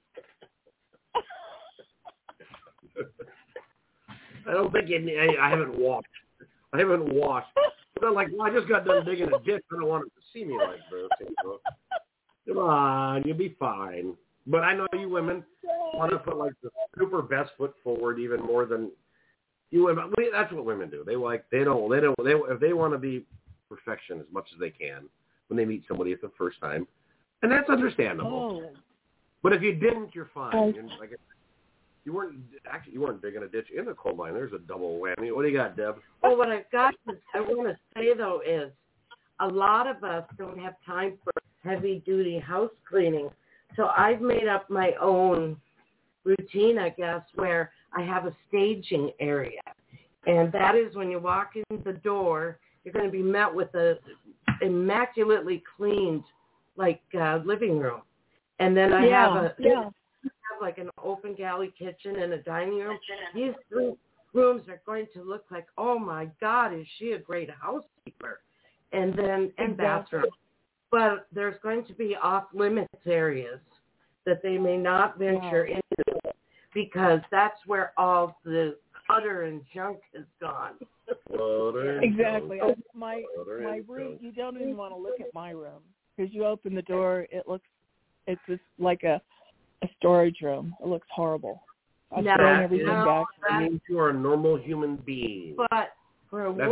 I don't think I haven't washed. It's not like, well, I just got done digging a ditch. I don't want them to see me like this. Come on, you'll be fine. But I know you women want to put like the super best foot forward even more than you women. That's what women do. If they want to be perfection as much as they can when they meet somebody for the first time, and that's understandable. Oh. But if you didn't, you're fine. You weren't digging a ditch in the coal mine. There's a double whammy. What do you got, Deb? Well, what I want to say though is a lot of us don't have time for heavy duty house cleaning. So I've made up my own routine, I guess, where I have a staging area. And that is when you walk in the door, you're going to be met with a immaculately cleaned living room, and then I have like an open galley kitchen and a dining room. These 3 rooms are going to look like, oh my God, is she a great housekeeper? And then and bathroom. But there's going to be off limits areas that they may not venture into because that's where all the clutter and junk has gone. Exactly. My room, you don't even want to look at my room because you open the door, it's just like a storage room. It looks horrible. I'm throwing everything back. That means you are a normal human being. But for a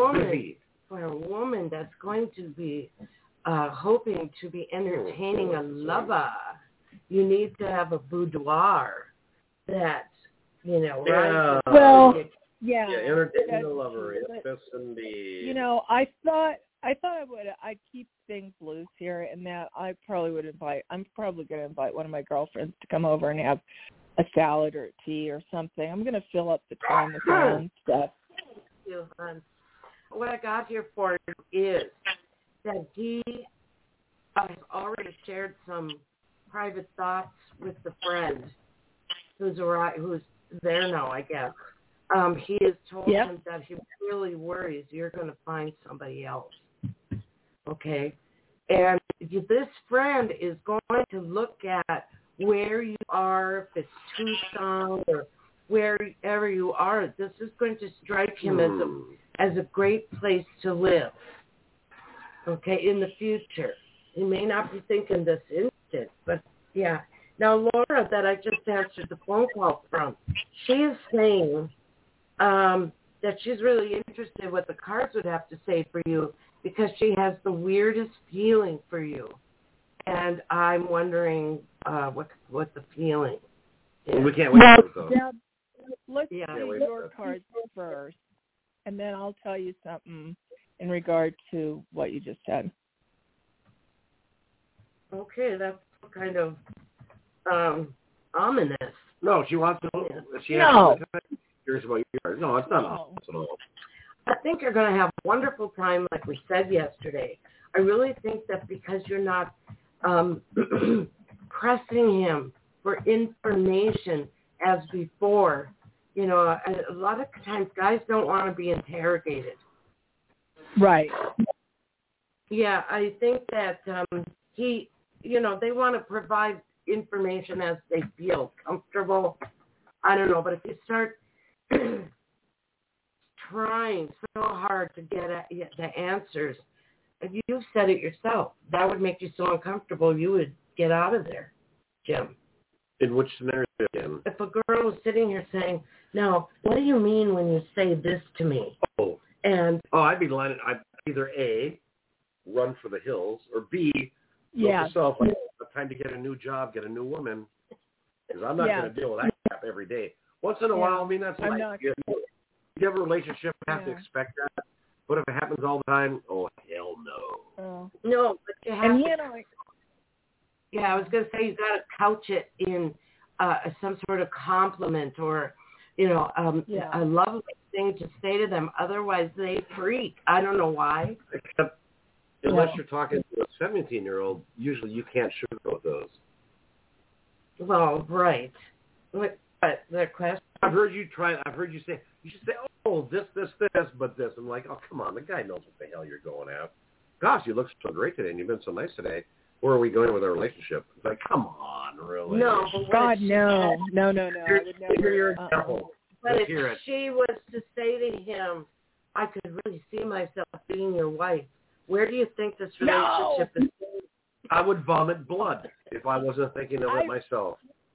woman that's going to be hoping to be entertaining a lover, you need to have a boudoir that, right? Well, entertaining a lover. Yes, indeed. I thought I'd keep things loose here, and that I'm probably going to invite one of my girlfriends to come over and have a salad or a tea or something. I'm going to fill up the time with my own stuff. Thank you, hon. What I got here for you is that he has already shared some private thoughts with the friend who's there now, I guess. He has told him that he really worries you're going to find somebody else. Okay? And this friend is going to look at where you are, if it's Tucson or wherever you are. This is going to strike him as a great place to live. Okay, in the future. He may not be thinking this instant, but yeah. Now, Laura, that I just answered the phone call from, she is saying that she's really interested in what the cards would have to say for you because she has the weirdest feeling for you. And I'm wondering what the feeling is. Well, we can't wait for those. Deb, let's do your cards first, and then I'll tell you something in regard to what you just said. Okay, that's kind of ominous. No, she wants to. Curious about yours. No, it's not ominous at all. I think you're going to have a wonderful time, like we said yesterday. I really think that because you're not pressing him for information as before, a lot of times guys don't want to be interrogated. Right. Yeah, I think that they want to provide information as they feel comfortable. I don't know, but if you start trying so hard to get at the answers, if you've said it yourself, that would make you so uncomfortable you would get out of there, Jim. In which scenario, Jim? If a girl was sitting here saying, "Now, what do you mean when you say this to me?" I'd be lying. I'd either A, run for the hills, or B, yourself, time to get a new job, get a new woman, because I'm not going to deal with that crap every day. Once in a while, that's life. You have a relationship, you have to expect that. But if it happens all the time, oh, hell no. No, but you have I was going to say you got to couch it in some sort of compliment or, a lovely thing to say to them. Otherwise, they freak. I don't know why. Except unless you're talking to a 17-year-old, usually you can't sugarcoat those. Well, right. But the question... I've heard you say, you should say, oh, this, but this. I'm like, oh, come on, the guy knows what the hell you're going at. Gosh, you look so great today, and you've been so nice today. Where are we going with our relationship? It's like, come on, really? No. God, no. I would never. Here's your example. But if she was to say to him, I could really see myself being your wife, where do you think this relationship is going? I would vomit blood if I wasn't thinking of it myself.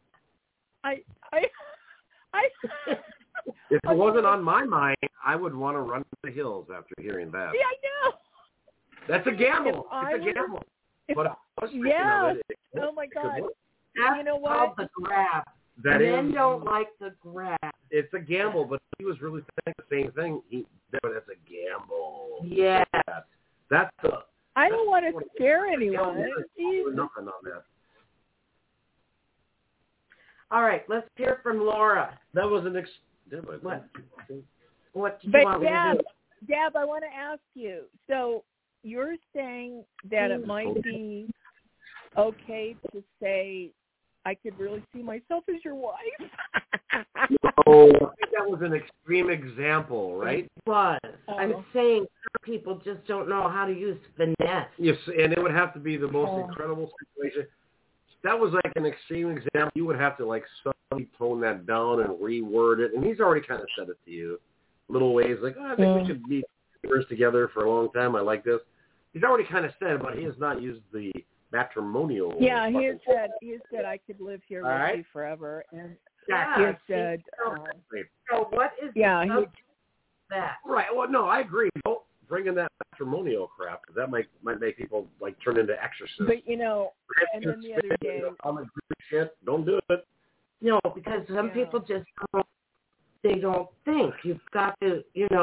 If it wasn't on my mind, I would want to run to the hills after hearing that. Yeah, I know. That's a gamble. It's a gamble. But oh my God. That's called the grab. Men don't like the grab. It's a gamble, but he was really saying the same thing. That's a gamble. Yeah. That's I don't want to scare anyone. Nothing on that. All right, let's hear from Laura. That was what did you want me to do? Deb, I want to ask you. So you're saying that it might be okay to say I could really see myself as your wife? No, I think that was an extreme example, right? It was. Oh. I'm saying some people just don't know how to use finesse. Yes, and it would have to be the most incredible situation. That was like an extreme example. You would have to like subtly tone that down and reword it. And he's already kind of said it to you, little ways like, I think we should be together for a long time. I like this. He's already kind of said, but he has not used the matrimonial. Yeah, he has said I could live here with you forever, and he has said. So what is that? Right. Well, no, I agree. Don't bring in that matrimonial crap. That might make people like turn into exorcists. But and then the other day, I'm a shit. Don't do it. No, because some people just they don't think. You've got to,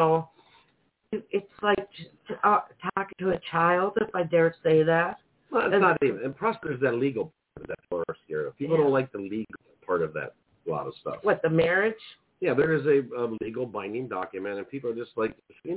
it's like talking to a child, if I dare say that. Well, it's not even. And plus, there's that legal part of that for us here. People don't like the legal part of that. A lot of stuff. What, the marriage? Yeah, there is a legal binding document, and people are just like,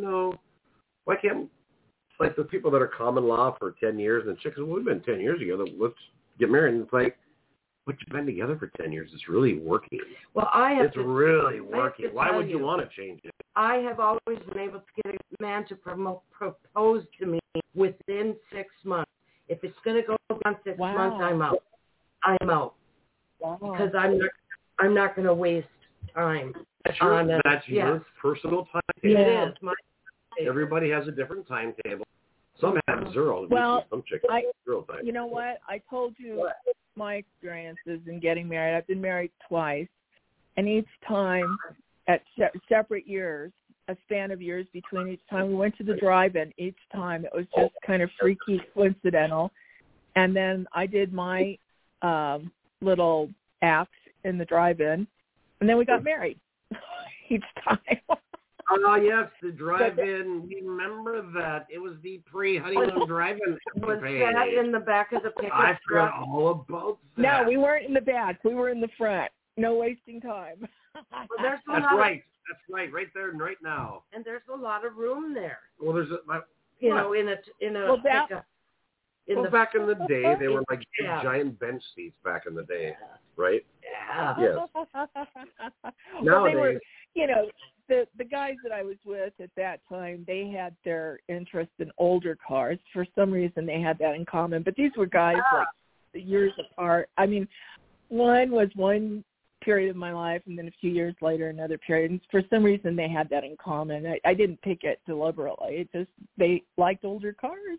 why can't, like the people that are common law for 10 years, and chicks, well, we've been 10 years together, let's get married. And it's like, but you've been together for 10 years. It's really working. Well, it's really working. Why would you want to change it? I have always been able to get a man to propose to me within 6 months. If it's going to go beyond 6 months, I'm out. I'm out. Wow. Because I'm not going to waste time. That's your personal timetable. It is. Everybody has a different timetable. Some have zero. Well, some chicks have zero time. You know what? I told you my experiences in getting married. I've been married twice, and each time at separate years, a span of years between each time. We went to the drive-in each time. It was just kind of freaky, coincidental. And then I did my little acts in the drive-in, and then we got married each time. Oh, yes, the drive-in. Remember that. It was the pre-honeymoon drive-in. Was that in the back of the pickup truck? I forgot all about that. No, we weren't in the back. We were in the front. No wasting time. Well, That's right. That's right. Right there and right now. And there's a lot of room there. Well, there's in a pickup. Back in the day, they were like big, giant bench seats back in the day, right? Yeah. Yes. Well, they were, the guys that I was with at that time, they had their interest in older cars. For some reason, they had that in common. But these were guys like years apart. I mean, one was one period of my life, and then a few years later, another period. And for some reason, they had that in common. I didn't pick it deliberately. It just they liked older cars.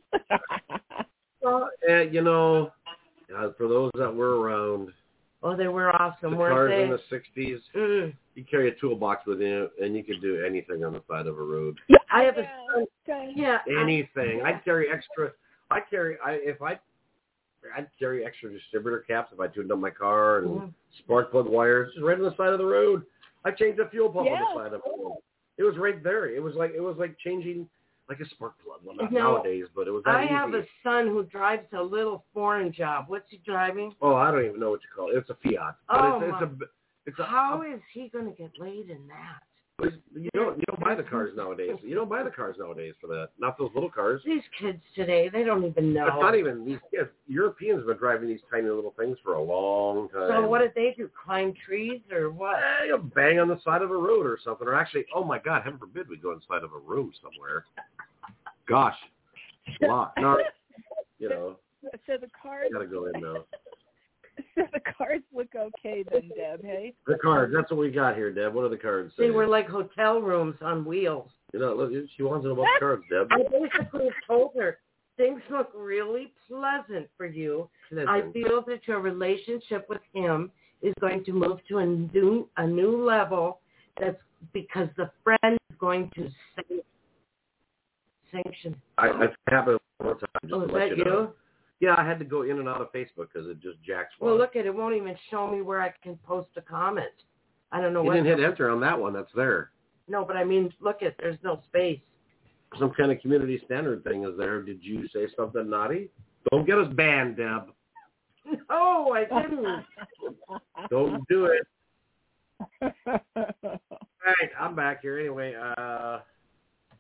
Well, for those that were around. Oh, they were awesome, the weren't they? Cars in the 60s, you carry a toolbox with you, and you could do anything on the side of a road. Yeah, I have anything. I'd carry extra. I'd carry extra distributor caps if I tuned up my car and spark plug wires just right on the side of the road. I changed a fuel pump on the side of the road. It was right there. It was like changing like a spark plug. Well, not nowadays, but it was that easy. I have a son who drives a little foreign job. What's he driving? Oh, I don't even know what you call it. It's a Fiat. How is he going to get laid in that? You don't buy the cars nowadays. You don't buy the cars nowadays for that. Not those little cars. These kids today, they don't even know. It's not even these kids. Europeans have been driving these tiny little things for a long time. So what did they do? Climb trees or what? You bang on the side of a road or something. Or actually, oh my God, heaven forbid we go inside of a room somewhere. Gosh, no, So the cars. Gotta go in now. So the cards look okay then, Deb, hey? The cards, that's what we got here, Deb. What are the cards saying? They were like hotel rooms on wheels. Look, she wants to know about the cards, Deb. I basically told her, things look really pleasant for you. Pleasant. I feel that your relationship with him is going to move to a new level. That's because the friend is going to sanction. I've happened one time. Just is to let that you know. you? Yeah, I had to go in and out of Facebook because it just jacks. Well, look it won't even show me where I can post a comment. I don't know you what. didn't hit enter on that one. That's there. No, but I mean, look it. There's no space. Some kind of community standard thing is there. Did you say something naughty? Don't get us banned, Deb. No, I didn't. Don't do it. All right, I'm back here anyway.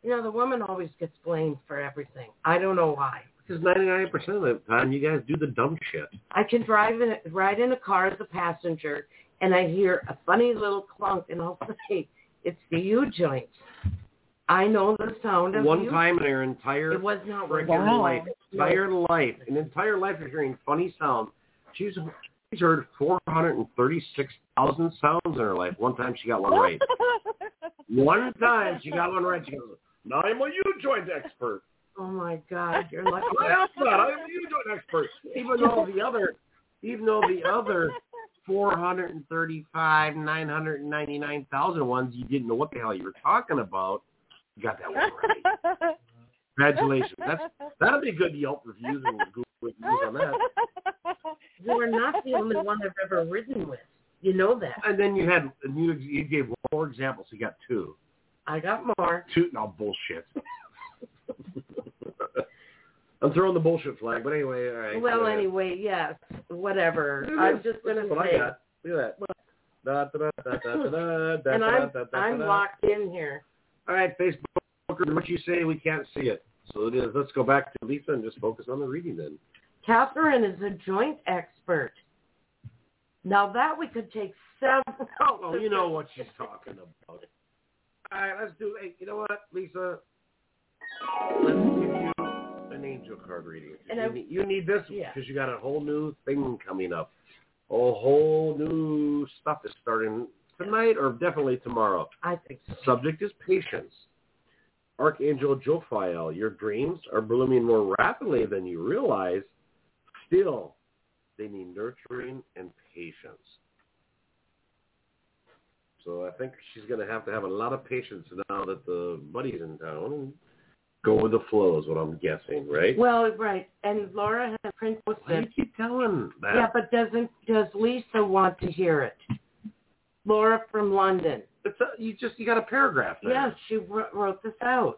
The woman always gets blamed for everything. I don't know why. Because 99% of the time, you guys do the dumb shit. I can ride in a car as a passenger, and I hear a funny little clunk, and I'll say, it's the U-joint. I know the sound of one time in her entire it was not friggin' life, an entire life of hearing funny sound. She's heard 436,000 sounds in her life. One time she got one right. One time she got one right. She goes, now I'm a U-joint expert. Oh my God, you're lucky. I'm a U-joint expert. Even though the other 435, 999,000 ones you didn't know what the hell you were talking about. You got that one right. Congratulations. That'll be good Yelp reviews and Google reviews on that. You are not the only one I've ever ridden with. You know that. And then you gave one more example, so you got two. I got more. Two? No, bullshit. I'm throwing the bullshit flag, but anyway, all right. Well, anyway, yes, whatever. I'm just going to say. I got. Look at that. And I'm locked in here. All right, Facebook, what you say, we can't see it. So it is. Let's go back to Lisa and just focus on the reading then. Catherine is a joint expert. Now that we could take several. Oh, you know what she's talking about. All right, let's do. Hey, you know what, Lisa? Let's give you an angel card reading. You need this because you got a whole new thing coming up. A whole new stuff is starting tonight or definitely tomorrow. I think so. Subject is patience. Archangel Jophiel, your dreams are blooming more rapidly than you realize. Still, they need nurturing and patience. So I think she's going to have a lot of patience now that the buddy's in town and go with the flow is what I'm guessing, right? Well, right. And Laura has posted. Why do you keep telling that? Yeah, but does Lisa want to hear it? Laura from London. You got a paragraph there. Yes, she wrote this out.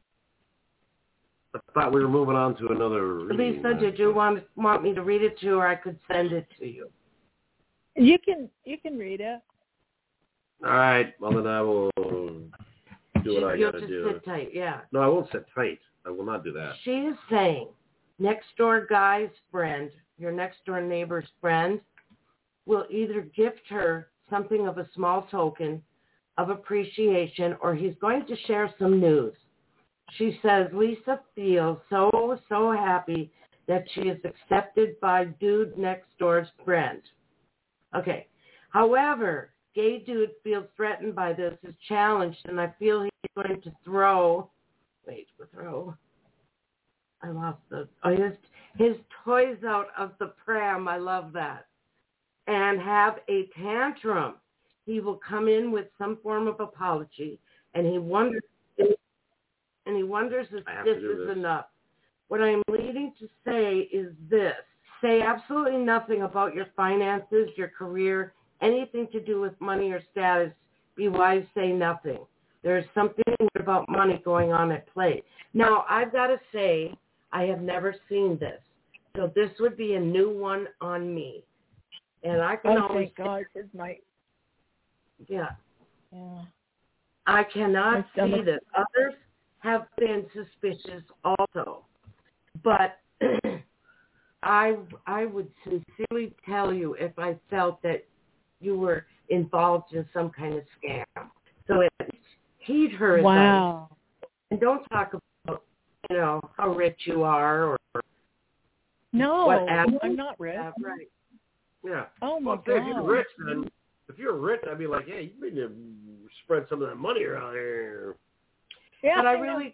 I thought we were moving on to another reading. Lisa, did you want me to read it to you, or I could send it to you? You can read it. All right. Well, then I will do what I got to do. You'll just sit tight, yeah. No, I won't sit tight. I will not do that. She is saying, next door guy's friend, your next door neighbor's friend, will either gift her something of a small token of appreciation, or he's going to share some news. She says Lisa feels so happy that she is accepted by dude next door's friend. Okay. However, gay dude feels threatened by this, is challenged, and I feel he's going to throw. I lost his toys out of the pram. I love that. And have a tantrum. He will come in with some form of apology, and he wonders if this is enough. What I am leading to say is this. Say absolutely nothing about your finances, your career, anything to do with money or status. Be wise, say nothing. There's something about money going on at play. Now, I've got to say, I have never seen this. So this would be a new one on me. And I can always... thank God, it's my... Yeah. Yeah. I cannot see this. Others have been suspicious also. But I would sincerely tell you if I felt that you were involved in some kind of scam. So heed her advice. Wow. And don't talk about, how rich you are or no, I'm not rich. Right. Yeah. Oh my God. If you're rich, I'd be like, hey, you need to spread some of that money around here. Yeah. But I really...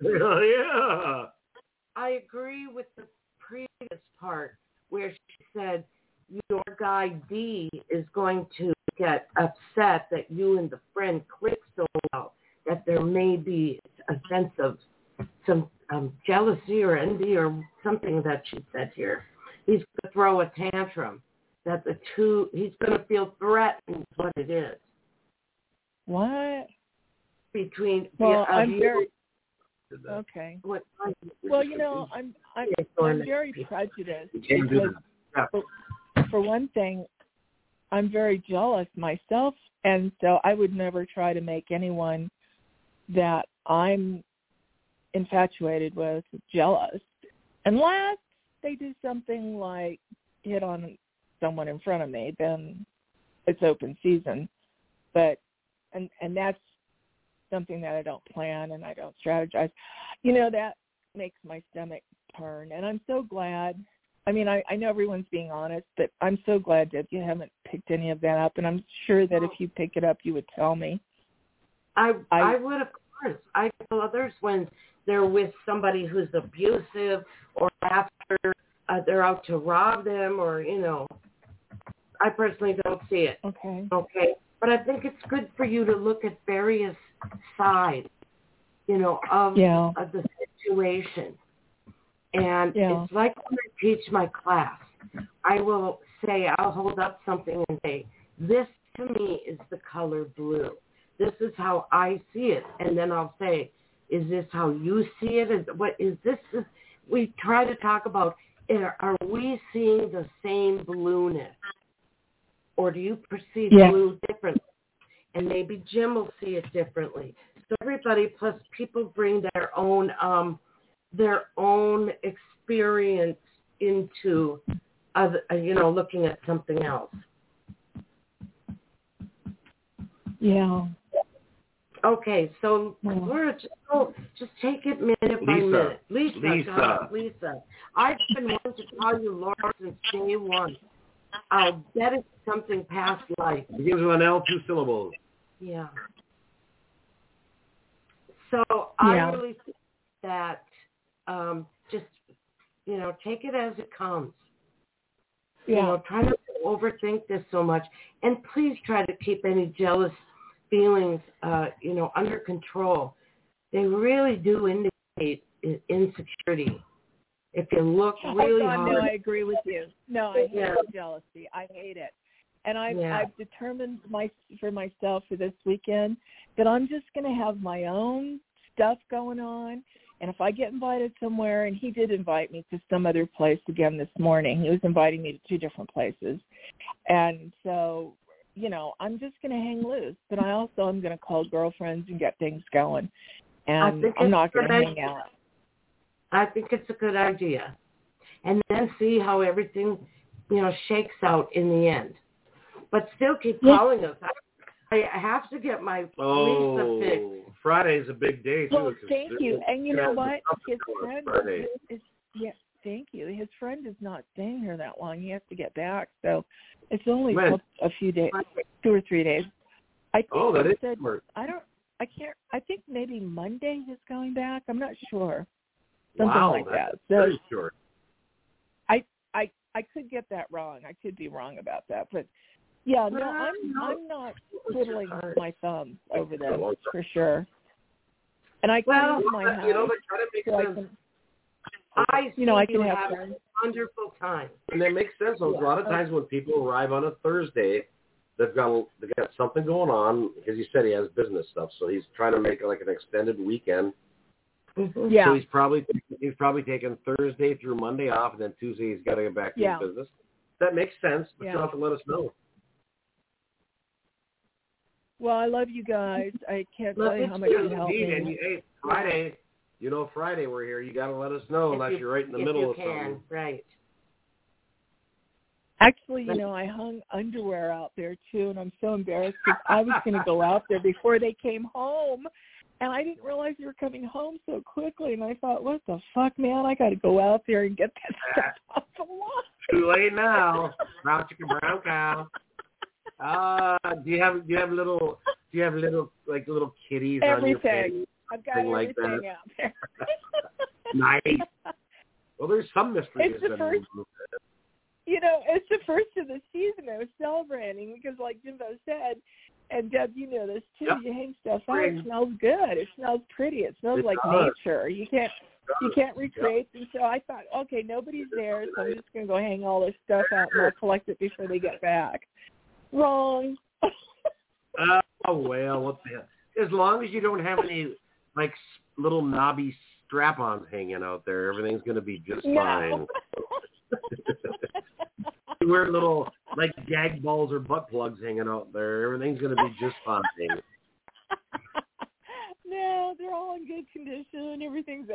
Yeah. I agree with the previous part where she said your guy D is going to get upset that you and the friend click so well that there may be a sense of some jealousy or envy or something that she said here. He's going to throw a tantrum. That he's going to feel threatened is what it is. What? Between... I'm very... Okay. Well, I'm very prejudiced because, for one thing, I'm very jealous myself, and so I would never try to make anyone that I'm infatuated with, jealous. Unless they do something like hit on someone in front of me, then it's open season. But, and that's something that I don't plan and I don't strategize. You know, that makes my stomach turn. And I'm so glad. I mean, I know everyone's being honest, but I'm so glad that you haven't picked any of that up. And I'm sure that if you pick it up, you would tell me. I would, of course. I tell others when they're with somebody who's abusive or after they're out to rob them or, you know, I personally don't see it. Okay. But I think it's good for you to look at various sides, you know, of the situation. And it's like when I teach my class, I will say, I'll hold up something and say, this to me is the color blue. This is how I see it. And then I'll say, is this how you see it? What is this? We try to talk about, are we seeing the same blueness? Or do you perceive blue differently? And maybe Jim will see it differently. So everybody, plus people bring their own experience into, looking at something else. Yeah. Okay, so we're just take it minute by minute. Lisa. I've been wanting to call you Laura since day one. I'll bet it's something past life. It begins with an L, 2 syllables. Yeah. So I really think that just, take it as it comes. Yeah. Try not to overthink this so much. And please try to keep any jealous feelings, under control. They really do indicate insecurity. If you look really hard. No, I agree with you. No, I hate jealousy. I hate it. And I've determined for myself for this weekend that I'm just going to have my own stuff going on. And if I get invited somewhere, and he did invite me to some other place again this morning. He was inviting me to 2 different places. And so, I'm just going to hang loose. But I also am going to call girlfriends and get things going. And I'm not going to hang out. I think it's a good idea. And then see how everything, shakes out in the end. But still keep calling us. I have to get my Lisa fixed. Friday's a big day, too. Well, thank you. And you know what? His friend thank you. His friend is not staying here that long. He has to get back. So it's only a few days, 2 or 3 days. I think that is said, smart. I think maybe Monday he's going back. I'm not sure. Something like that. So very short. I could get that wrong. I could be wrong about that. But I'm not twiddling my thumbs over them for sure. And I cleaned my house I can have a wonderful time. And that makes sense. A lot of times when people arrive on a Thursday, they've got something going on, because he said he has business stuff, so he's trying to make like an extended weekend. Mm-hmm. Yeah. So he's probably taking Thursday through Monday off, and then Tuesday he's got to get back to his business. That makes sense, but you'll have to let us know. Well, I love you guys. I can't tell you how much you help me. And Friday we're here. You got to let us know unless you're right in the middle of something. Right. Actually, I hung underwear out there, too, and I'm so embarrassed because I was going to go out there before they came home, and I didn't realize they were coming home so quickly, and I thought, what the fuck, man? I got to go out there and get that stuff off the wall. Too late now. Brown chicken, brown cow. Do you have little like little kitties on your face? I've got everything out there. Nice. Well, there's some mystery. It's the first. It's the first of the season. I was celebrating because, like Jimbo said, and Deb, you know this too. Yep. You hang stuff out. It smells good. It smells pretty. It smells like nature. You can't recreate. And so I thought, okay, nobody's there, so I'm just going to go hang all this stuff out and I'll collect it before they get back. Wrong. Oh well, what the hell? As long as you don't have any like little knobby strap-ons hanging out there, everything's going to be just fine. You wear little like gag balls or butt plugs hanging out there, everything's going to be just fine. No, they're all in good condition. Everything's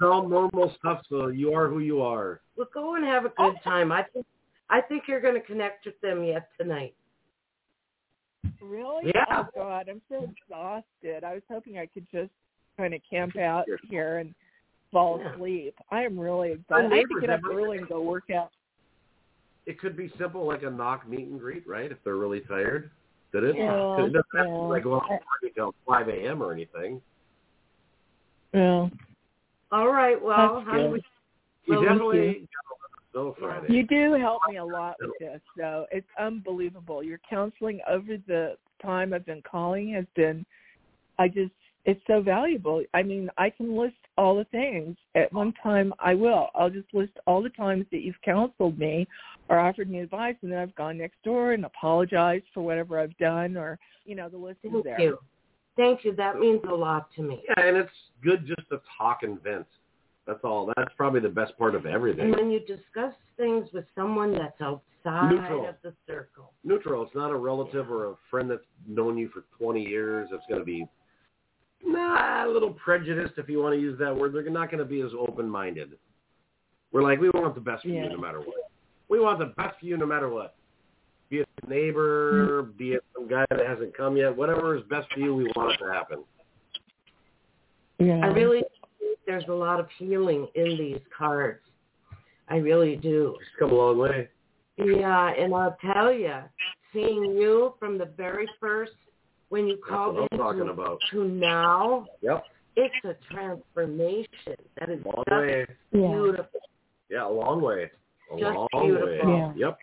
all normal stuff, so you are who you are. Well, go and have a good time. I think you're going to connect with them yet tonight. Really? Yeah. Oh, God, I'm so exhausted. I was hoping I could just kind of camp out here and fall asleep. I am really exhausted. I have to get up early and go work out. It could be simple, like a knock meet and greet, right? If they're really tired. Did it? Yeah. It doesn't have to like go out until 5 a.m. or anything. Yeah. All right. Well, you definitely got Friday. You do help me a lot with this, though. It's unbelievable. Your counseling over the time I've been calling has been, it's so valuable. I mean, I can list all the things. At one time, I'll just list all the times that you've counseled me or offered me advice, and then I've gone next door and apologized for whatever I've done, or, the list is there. Thank you. Thank you. That means a lot to me. Yeah, and it's good just to talk and vent. That's all. That's probably the best part of everything. And when you discuss things with someone that's outside of the circle. Neutral. It's not a relative or a friend that's known you for 20 years. It's going to be a little prejudiced, if you want to use that word. They're not going to be as open-minded. We're like, we want the best for you no matter what. We want the best for you no matter what. Be it a neighbor, be it some guy that hasn't come yet, whatever is best for you, we want it to happen. Yeah. I really think there's a lot of healing in these cards. I really do. It's come a long way. Yeah, and I'll tell you, seeing you from the very first, when you called in to now, it's a transformation. That is long just way. Beautiful. Yeah, a long way. Just long beautiful. way. Yeah. Yep.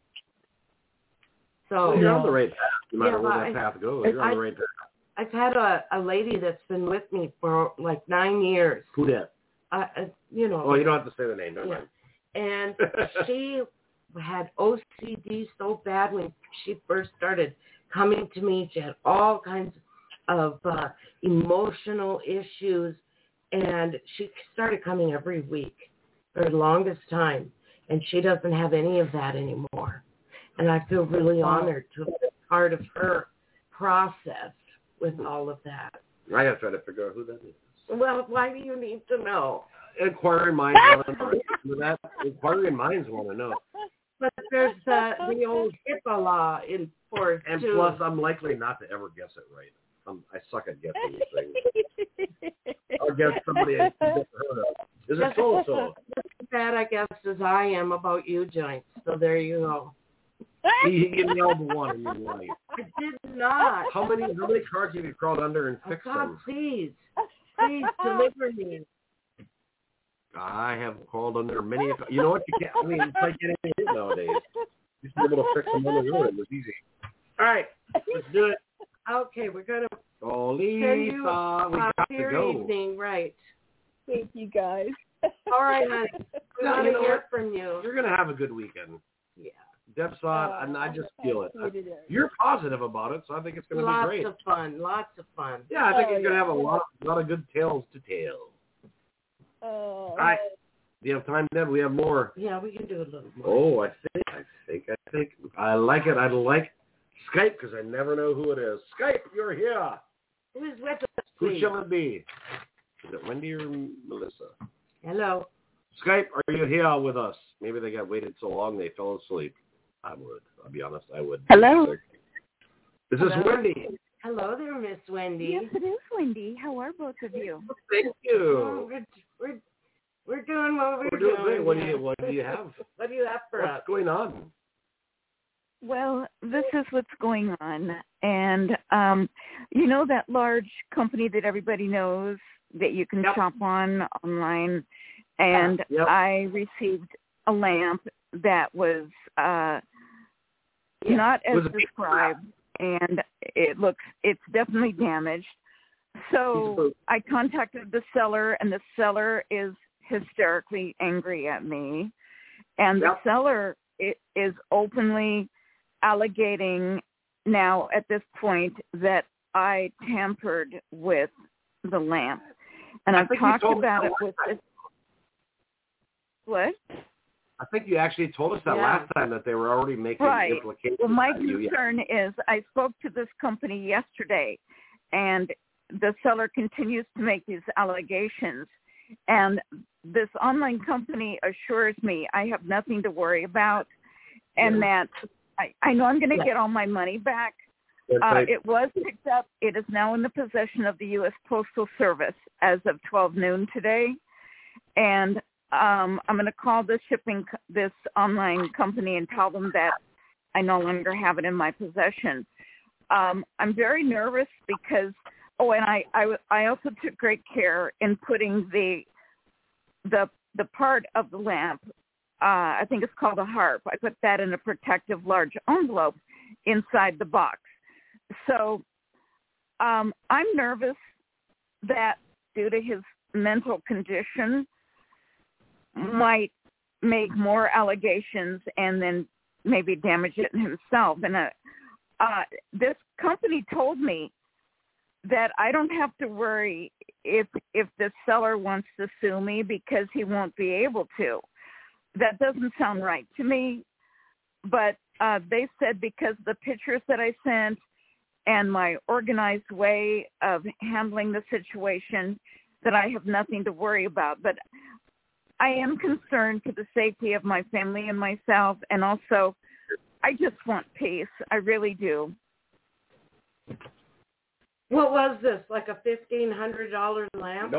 So you're on the right path, no matter where that path goes. You're on the right path. I've had a lady that's been with me for like 9 years. Who that? You know. Oh, you don't have to say the name. Yeah. And she had OCD so bad when she first started coming to me. She had all kinds of emotional issues, and she started coming every week for the longest time, and she doesn't have any of that anymore. And I feel really honored to have been part of her process with all of that. I got to try to figure out who that is. Well, why do you need to know? Inquiring minds want to know that. Inquiring minds want to know. But there's the old HIPAA law in force, and too. plus, I'm likely not to ever guess it right. I suck at guessing these things. I'll guess somebody I've never heard of. Is it so-so? Just as bad, I guess, as I am about you joints. So there you go. You nailed one in your life. I did not. How many cards have you crawled under and fixed them? Please deliver me. I have crawled under many. You know what? You can't. I mean, it's like getting hit nowadays. You should be able to fix them on the road. It was easy. All right, let's do it. Okay, we're gonna Lisa, send you we got to go. evening, right? Thank you, guys. All right, honey. We want to hear from you. You're gonna have a good weekend. Yeah. Deb saw it, and I just feel it. You're positive about it, so I think it's going to be great. Lots of fun. Yeah, I think you're going to have a lot of good tales to tell. All right. Do you have time, Deb? We have more. Yeah, we can do a little more. Oh, I think. I like it. I like Skype because I never know who it is. Skype, you're here. Who is with us, Who please? shall it be? Is it Wendy or Melissa? Hello. Skype, are you here with us? Maybe they got waited so long they fell asleep. I would. I'll be honest. I would. Hello. This is Wendy. Hello there, Miss Wendy. Yes, it is Wendy. How are both of you? Thank you. We're doing what we're doing. Great. What do you have? What do you have for us? What's going on? Well, this is what's going on. And, you know that large company that everybody knows that you can shop online? And I received a lamp that was not as described, and it's definitely damaged. So I contacted the seller, and the seller is hysterically angry at me. And the seller is openly allegating now at this point that I tampered with the lamp. And I've talked about it with this. What? I think you actually told us that last time that they were already making implications. Well, my concern is I spoke to this company yesterday, and the seller continues to make these allegations. And this online company assures me I have nothing to worry about, and that I know I'm going to get all my money back. It was picked up. It is now in the possession of the U.S. Postal Service as of 12 noon today. And I'm going to call this online company and tell them that I no longer have it in my possession. I'm very nervous because, and I also took great care in putting the part of the lamp, I think it's called a harp. I put that in a protective large envelope inside the box. So I'm nervous that due to his mental condition might make more allegations and then maybe damage it himself. And this company told me that I don't have to worry if the seller wants to sue me because he won't be able to. That doesn't sound right to me, but they said because the pictures that I sent and my organized way of handling the situation that I have nothing to worry about. But I am concerned for the safety of my family and myself, and also I just want peace. I really do. What was this, like a $1,500 lamp?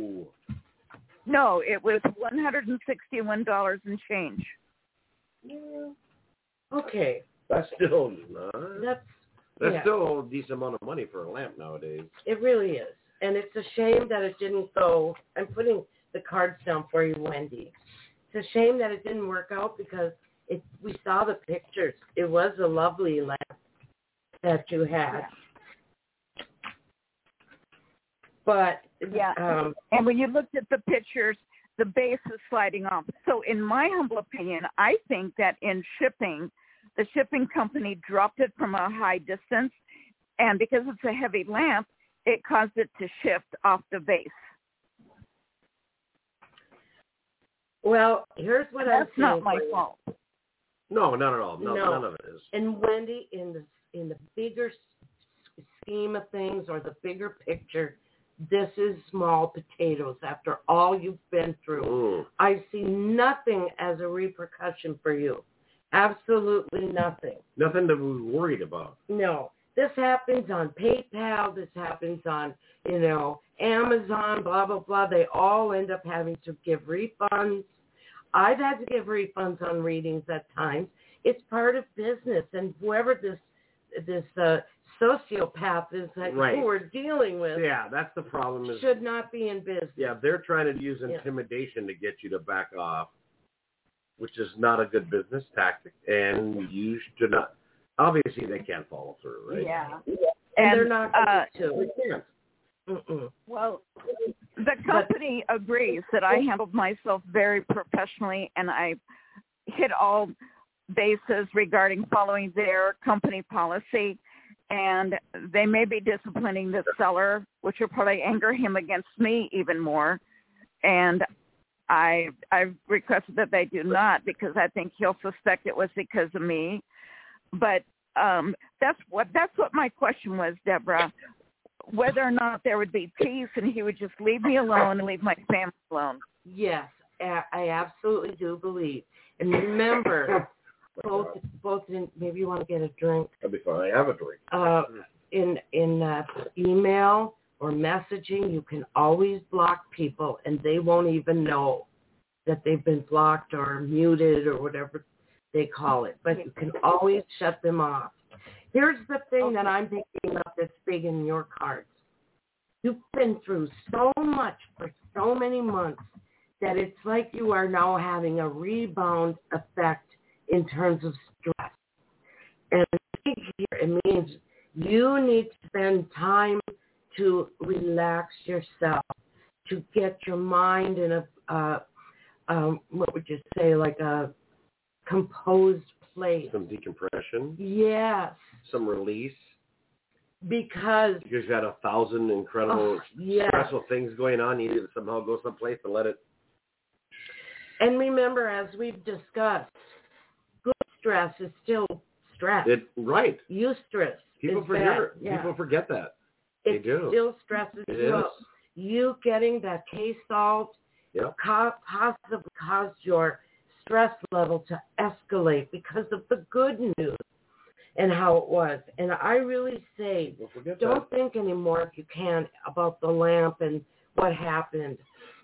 No, it was $161 and change. Yeah. Okay. That's still That's yeah. still a decent amount of money for a lamp nowadays. It really is. And it's a shame that it didn't go. I'm putting the cards down for you, Wendy. It's a shame that it didn't work out because we saw the pictures. It was a lovely lamp that you had. But and when you looked at the pictures, the base is sliding off. So in my humble opinion, I think that in shipping, the shipping company dropped it from a high distance, and because it's a heavy lamp, it caused it to shift off the base. Well, here's what I'm saying. That's not my fault. No, not at all. No, none of it is. And Wendy, in the bigger scheme of things or the bigger picture, this is small potatoes after all you've been through. I see nothing as a repercussion for you. Absolutely nothing. Nothing to be worried about. No. This happens on PayPal. This happens on, Amazon, blah, blah, blah. They all end up having to give refunds. I've had to give refunds on readings at times. It's part of business. And whoever this sociopath is that you were dealing with. Yeah, that's the problem. Should not be in business. Yeah, they're trying to use intimidation to get you to back off, which is not a good business tactic, and you should not. Obviously, they can't follow through, right? Yeah. And they're not going to. They can't. Well, the company agrees that I handled myself very professionally, and I hit all bases regarding following their company policy, and they may be disciplining the seller, which will probably anger him against me even more, and I've requested that they do not because I think he'll suspect it was because of me. But that's what my question was, Deborah, whether or not there would be peace and he would just leave me alone and leave my family alone. Yes, I absolutely do believe. And remember, both in, maybe you want to get a drink. That'd be fine. I have a drink. In email or messaging, you can always block people, and they won't even know that they've been blocked or muted or whatever they call it. But you can always shut them off. Here's the thing that I'm picking up that's big in your cards. You've been through so much for so many months that it's like you are now having a rebound effect in terms of stress. And it means you need to spend time to relax yourself, to get your mind in a, what would you say, like a composed place. Some decompression. Yes. Some release. Because you've had 1,000 incredible stressful things going on. You need to somehow go someplace to let it. And remember, as we've discussed, good stress is still stress. Right. Eustress. People forget that. They do. It still stresses you out. You getting that case solved possibly caused your stress level to escalate because of the good news and how it was. And I really say, don't think anymore, if you can, about the lamp and what happened.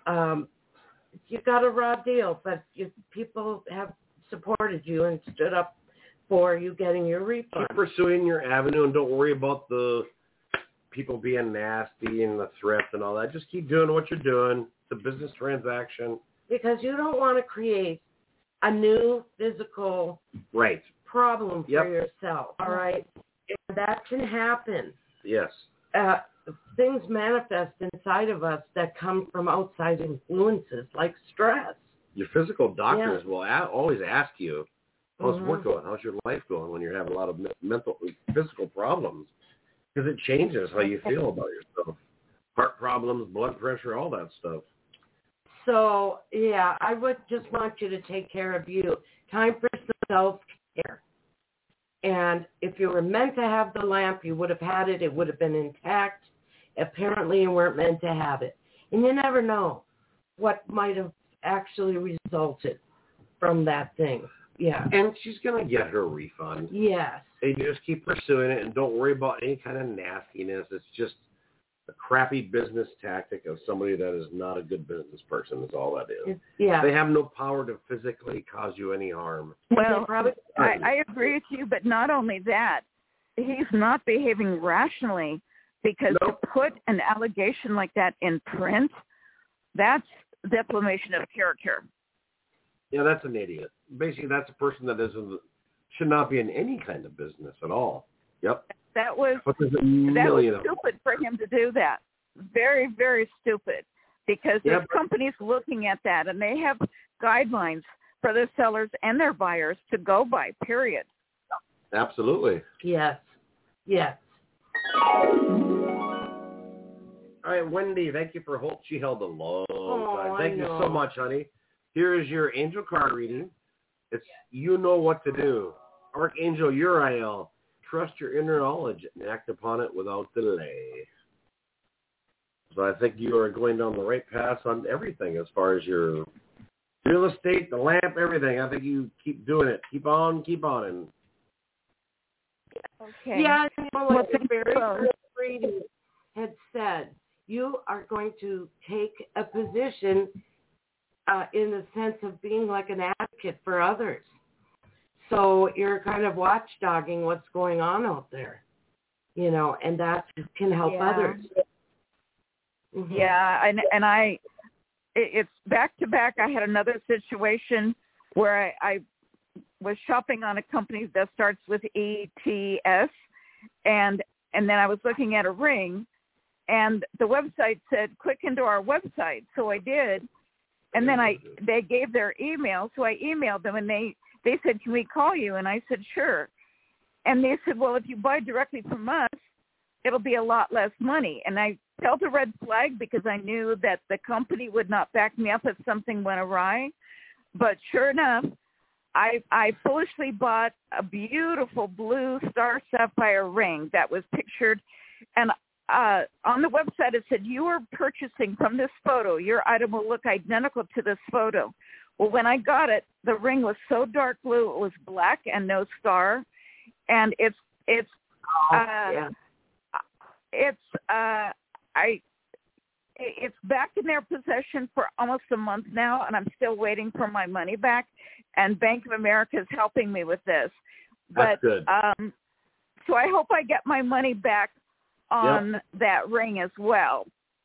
You got a raw deal, but people have supported you and stood up for you getting your refund. Keep pursuing your avenue and don't worry about the people being nasty and the threats and all that. Just keep doing what you're doing. It's a business transaction. Because you don't want to create a new physical problem for yourself, all right? And that can happen. Yes. Things manifest inside of us that come from outside influences, like stress. Your physical doctors will always ask you, how's work going? How's your life going when you're having a lot of physical problems? Because it changes how you feel about yourself. Heart problems, blood pressure, all that stuff. So, I would just want you to take care of you. Time for self-care. And if you were meant to have the lamp, you would have had it. It would have been intact. Apparently, you weren't meant to have it. And you never know what might have actually resulted from that thing. Yeah. And she's going to get her refund. Yes. And you just keep pursuing it and don't worry about any kind of nastiness. It's just a crappy business tactic of somebody that is not a good business person is all that is. Yeah. They have no power to physically cause you any harm. Well, I agree with you, but not only that, he's not behaving rationally because to put an allegation like that in print, that's defamation of character. Yeah, that's an idiot. Basically, that's a person that should not be in any kind of business at all. Yep. That was stupid for him to do that. Very, very stupid. Because there's companies looking at that, and they have guidelines for their sellers and their buyers to go by, period. Absolutely. Yes. Yes. All right, Wendy, thank you for holding. She held a long time. Thank you so much, honey. Here is your angel card reading. It's you know what to do. Archangel Uriel, trust your inner knowledge and act upon it without delay. So I think you are going down the right path on everything as far as your real estate, the lamp, everything. I think you keep doing it. Keep on. And okay. Yeah, what the very first reading had said, you are going to take a position in the sense of being like an advocate for others. So you're kind of watchdogging what's going on out there, and that can help others. Mm-hmm. Yeah, and it's back to back. I had another situation where I was shopping on a company that starts with ETS, and then I was looking at a ring, and the website said, click into our website. So I did, and then they gave their email, so I emailed them, and they said, can we call you? And I said, sure. And they said, well, if you buy directly from us, it'll be a lot less money. And I felt a red flag because I knew that the company would not back me up if something went awry. But sure enough, I foolishly bought a beautiful blue star sapphire ring that was pictured. And on the website, it said, you are purchasing from this photo. Your item will look identical to this photo. Well, when I got it, the ring was so dark blue, it was black and no star. And it's back in their possession for almost a month now, and I'm still waiting for my money back. And Bank of America is helping me with this. That's good. So I hope I get my money back on that ring as well.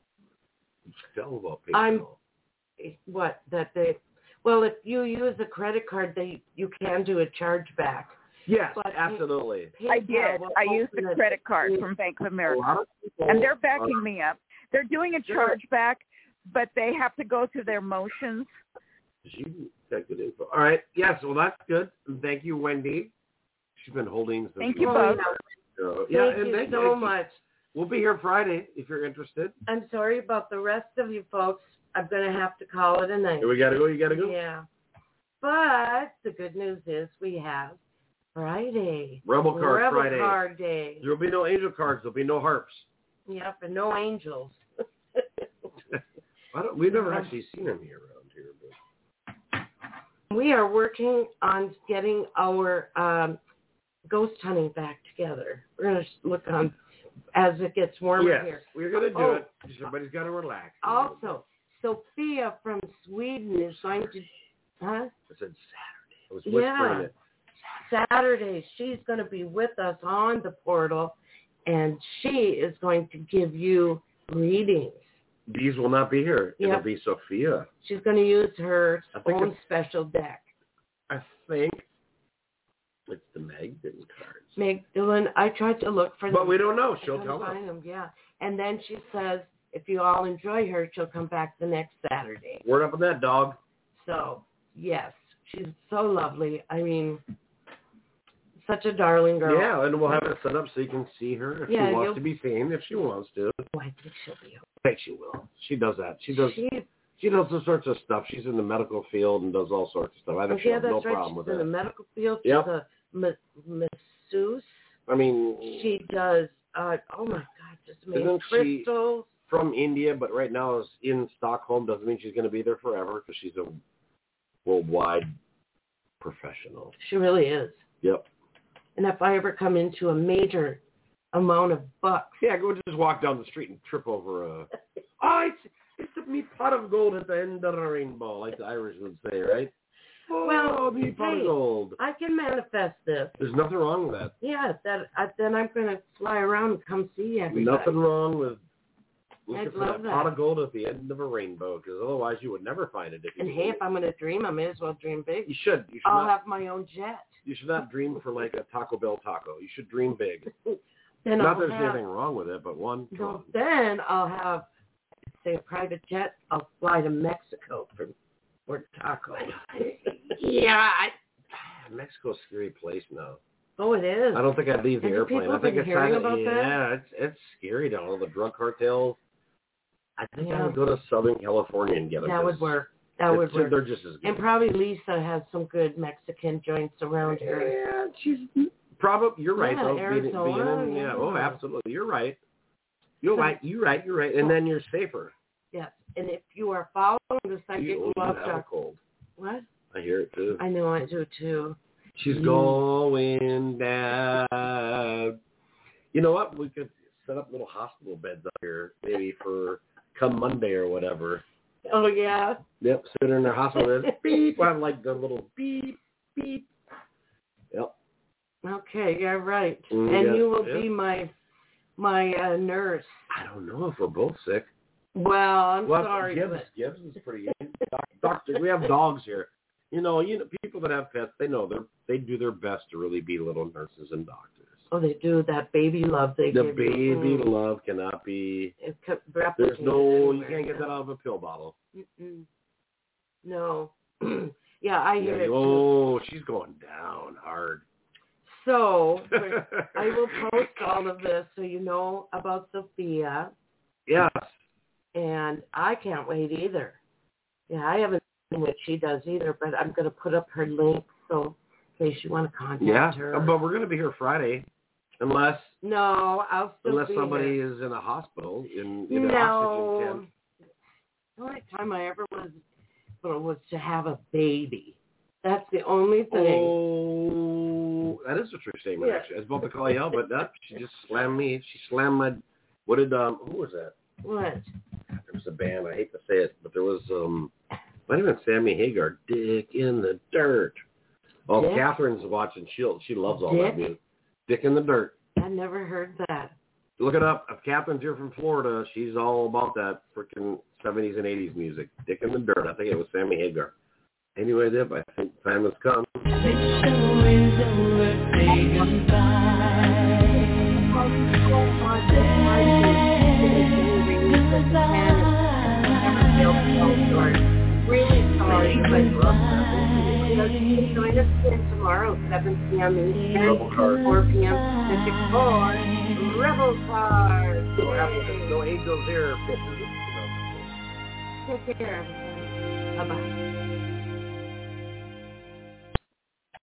Well, if you use a credit card, you can do a chargeback. Yes, but absolutely. I did. I used a credit card from Bank of America, and they're backing me up. They're doing a chargeback, but they have to go through their motions. All right. Yes, well, that's good. Thank you, Wendy. She's been holding. Thank you both. Thank you so much. We'll be here Friday if you're interested. I'm sorry about the rest of you folks. I'm going to have to call it a night. We got to go. You got to go? Yeah. But the good news is we have Friday. Rebel Friday. Card Day. There will be no angel cards. There will be no harps. Yep, and no angels. We've never actually seen him here around here. But... We are working on getting our ghost hunting back together. We're going to look on as it gets warmer here. Yes, we're going to do it. Everybody's got to relax. Also, Sophia from Sweden is going to... Huh? I said Saturday. I was whispering it. Saturday. She's going to be with us on the portal, and she is going to give you readings. These will not be here. Yep. It'll be Sophia. She's going to use her own special deck. I think it's the Magdalene cards. Magdalene, I tried to look for them. But we don't know. She'll tell us. Them, yeah. And then she says, if you all enjoy her, she'll come back the next Saturday. Word up on that, dog. So, yes, she's so lovely. I mean, such a darling girl. Yeah, and we'll have it set up so you can see her if she wants to be seen, if she wants to. Oh, I think she'll be okay. I think she will. She does that. She does all sorts of stuff. She's in the medical field and does all sorts of stuff. I think she has no problem with that. She's in the medical field. She's a masseuse. I mean... She does, oh my God, just amazing crystals. From India, but right now is in Stockholm. Doesn't mean she's going to be there forever because she's a worldwide professional. She really is. Yep. And if I ever come into a major amount of bucks. Yeah, go just walk down the street and trip over a... it's the pot of gold at the end of the rainbow, like the Irish would say, right? Well, the pot of gold. I can manifest this. There's nothing wrong with that. Yeah, then I'm going to fly around and come see everybody. Nothing wrong with looking for that pot of gold at the end of a rainbow, because otherwise you would never find it. If I'm going to dream, I may as well dream big. You should. I'll have my own jet. You should not dream for like a Taco Bell taco. You should dream big. Then not that there's anything wrong with it, but then I'll have, say, a private jet. I'll fly to Mexico for tacos. Yeah. Mexico's a scary place now. Oh, it is. I don't think I'd leave the airplane. I think it's hearing about that? Yeah, it's scary down all the drug cartels. I think I would go to Southern California and get them. That would work. That would work. They're just as good. And probably Lisa has some good Mexican joints around her. Yeah, she's probably. You're right. Though, Arizona. Oh, absolutely. You're right. You're right. And then you're safer. Yes. And if you are following the Psychic Love Doctor. Cold. What? I hear it too. I know I do too. She's going down. You know what? We could set up little hospital beds up here, maybe for come Monday or whatever. Oh, yeah? Yep, sit in their hospital beds. Beep. I like the little beep, beep. Yep. Okay, yeah, right. And you will be my nurse. I don't know if we're both sick. Well, I'm sorry. Gibbs is pretty good. Doctor, we have dogs here. You know, people that have pets, they know they do their best to really be little nurses and doctors. Oh, they do. That baby love they give you. The baby love cannot be. There's you can't get that out of a pill bottle. No. Yeah, I hear it. Oh, she's going down hard. So I will post all of this so you know about Sophia. Yes. And I can't wait either. Yeah, I haven't seen what she does either, but I'm going to put up her link so in case you want to contact her. But we're going to be here Friday. Unless somebody is in a hospital in an oxygen tent. The only time I ever was to have a baby. That's the only thing. Oh, that is a true statement. Yeah. Actually, I was about to call you out, but she just slammed me. She slammed my. What did who was that? What? There was a band. I hate to say it, but there was might have been Sammy Hagar. Dick in the Dirt. Oh, Dick? Catherine's watching. She loves all that music. Dick in the Dirt. I never heard that. Look it up. If Catherine's here from Florida, she's all about that freaking 70s and 80s music. Dick in the Dirt. I think it was Sammy Hagar. Anyway, Deb, I think time has come. The show is over. Say goodbye. Really sorry, but join us again tomorrow, 7 p.m. Eastern, 4 p.m. Pacific for Rebel Card. No angels here. Take care, everybody. Bye-bye.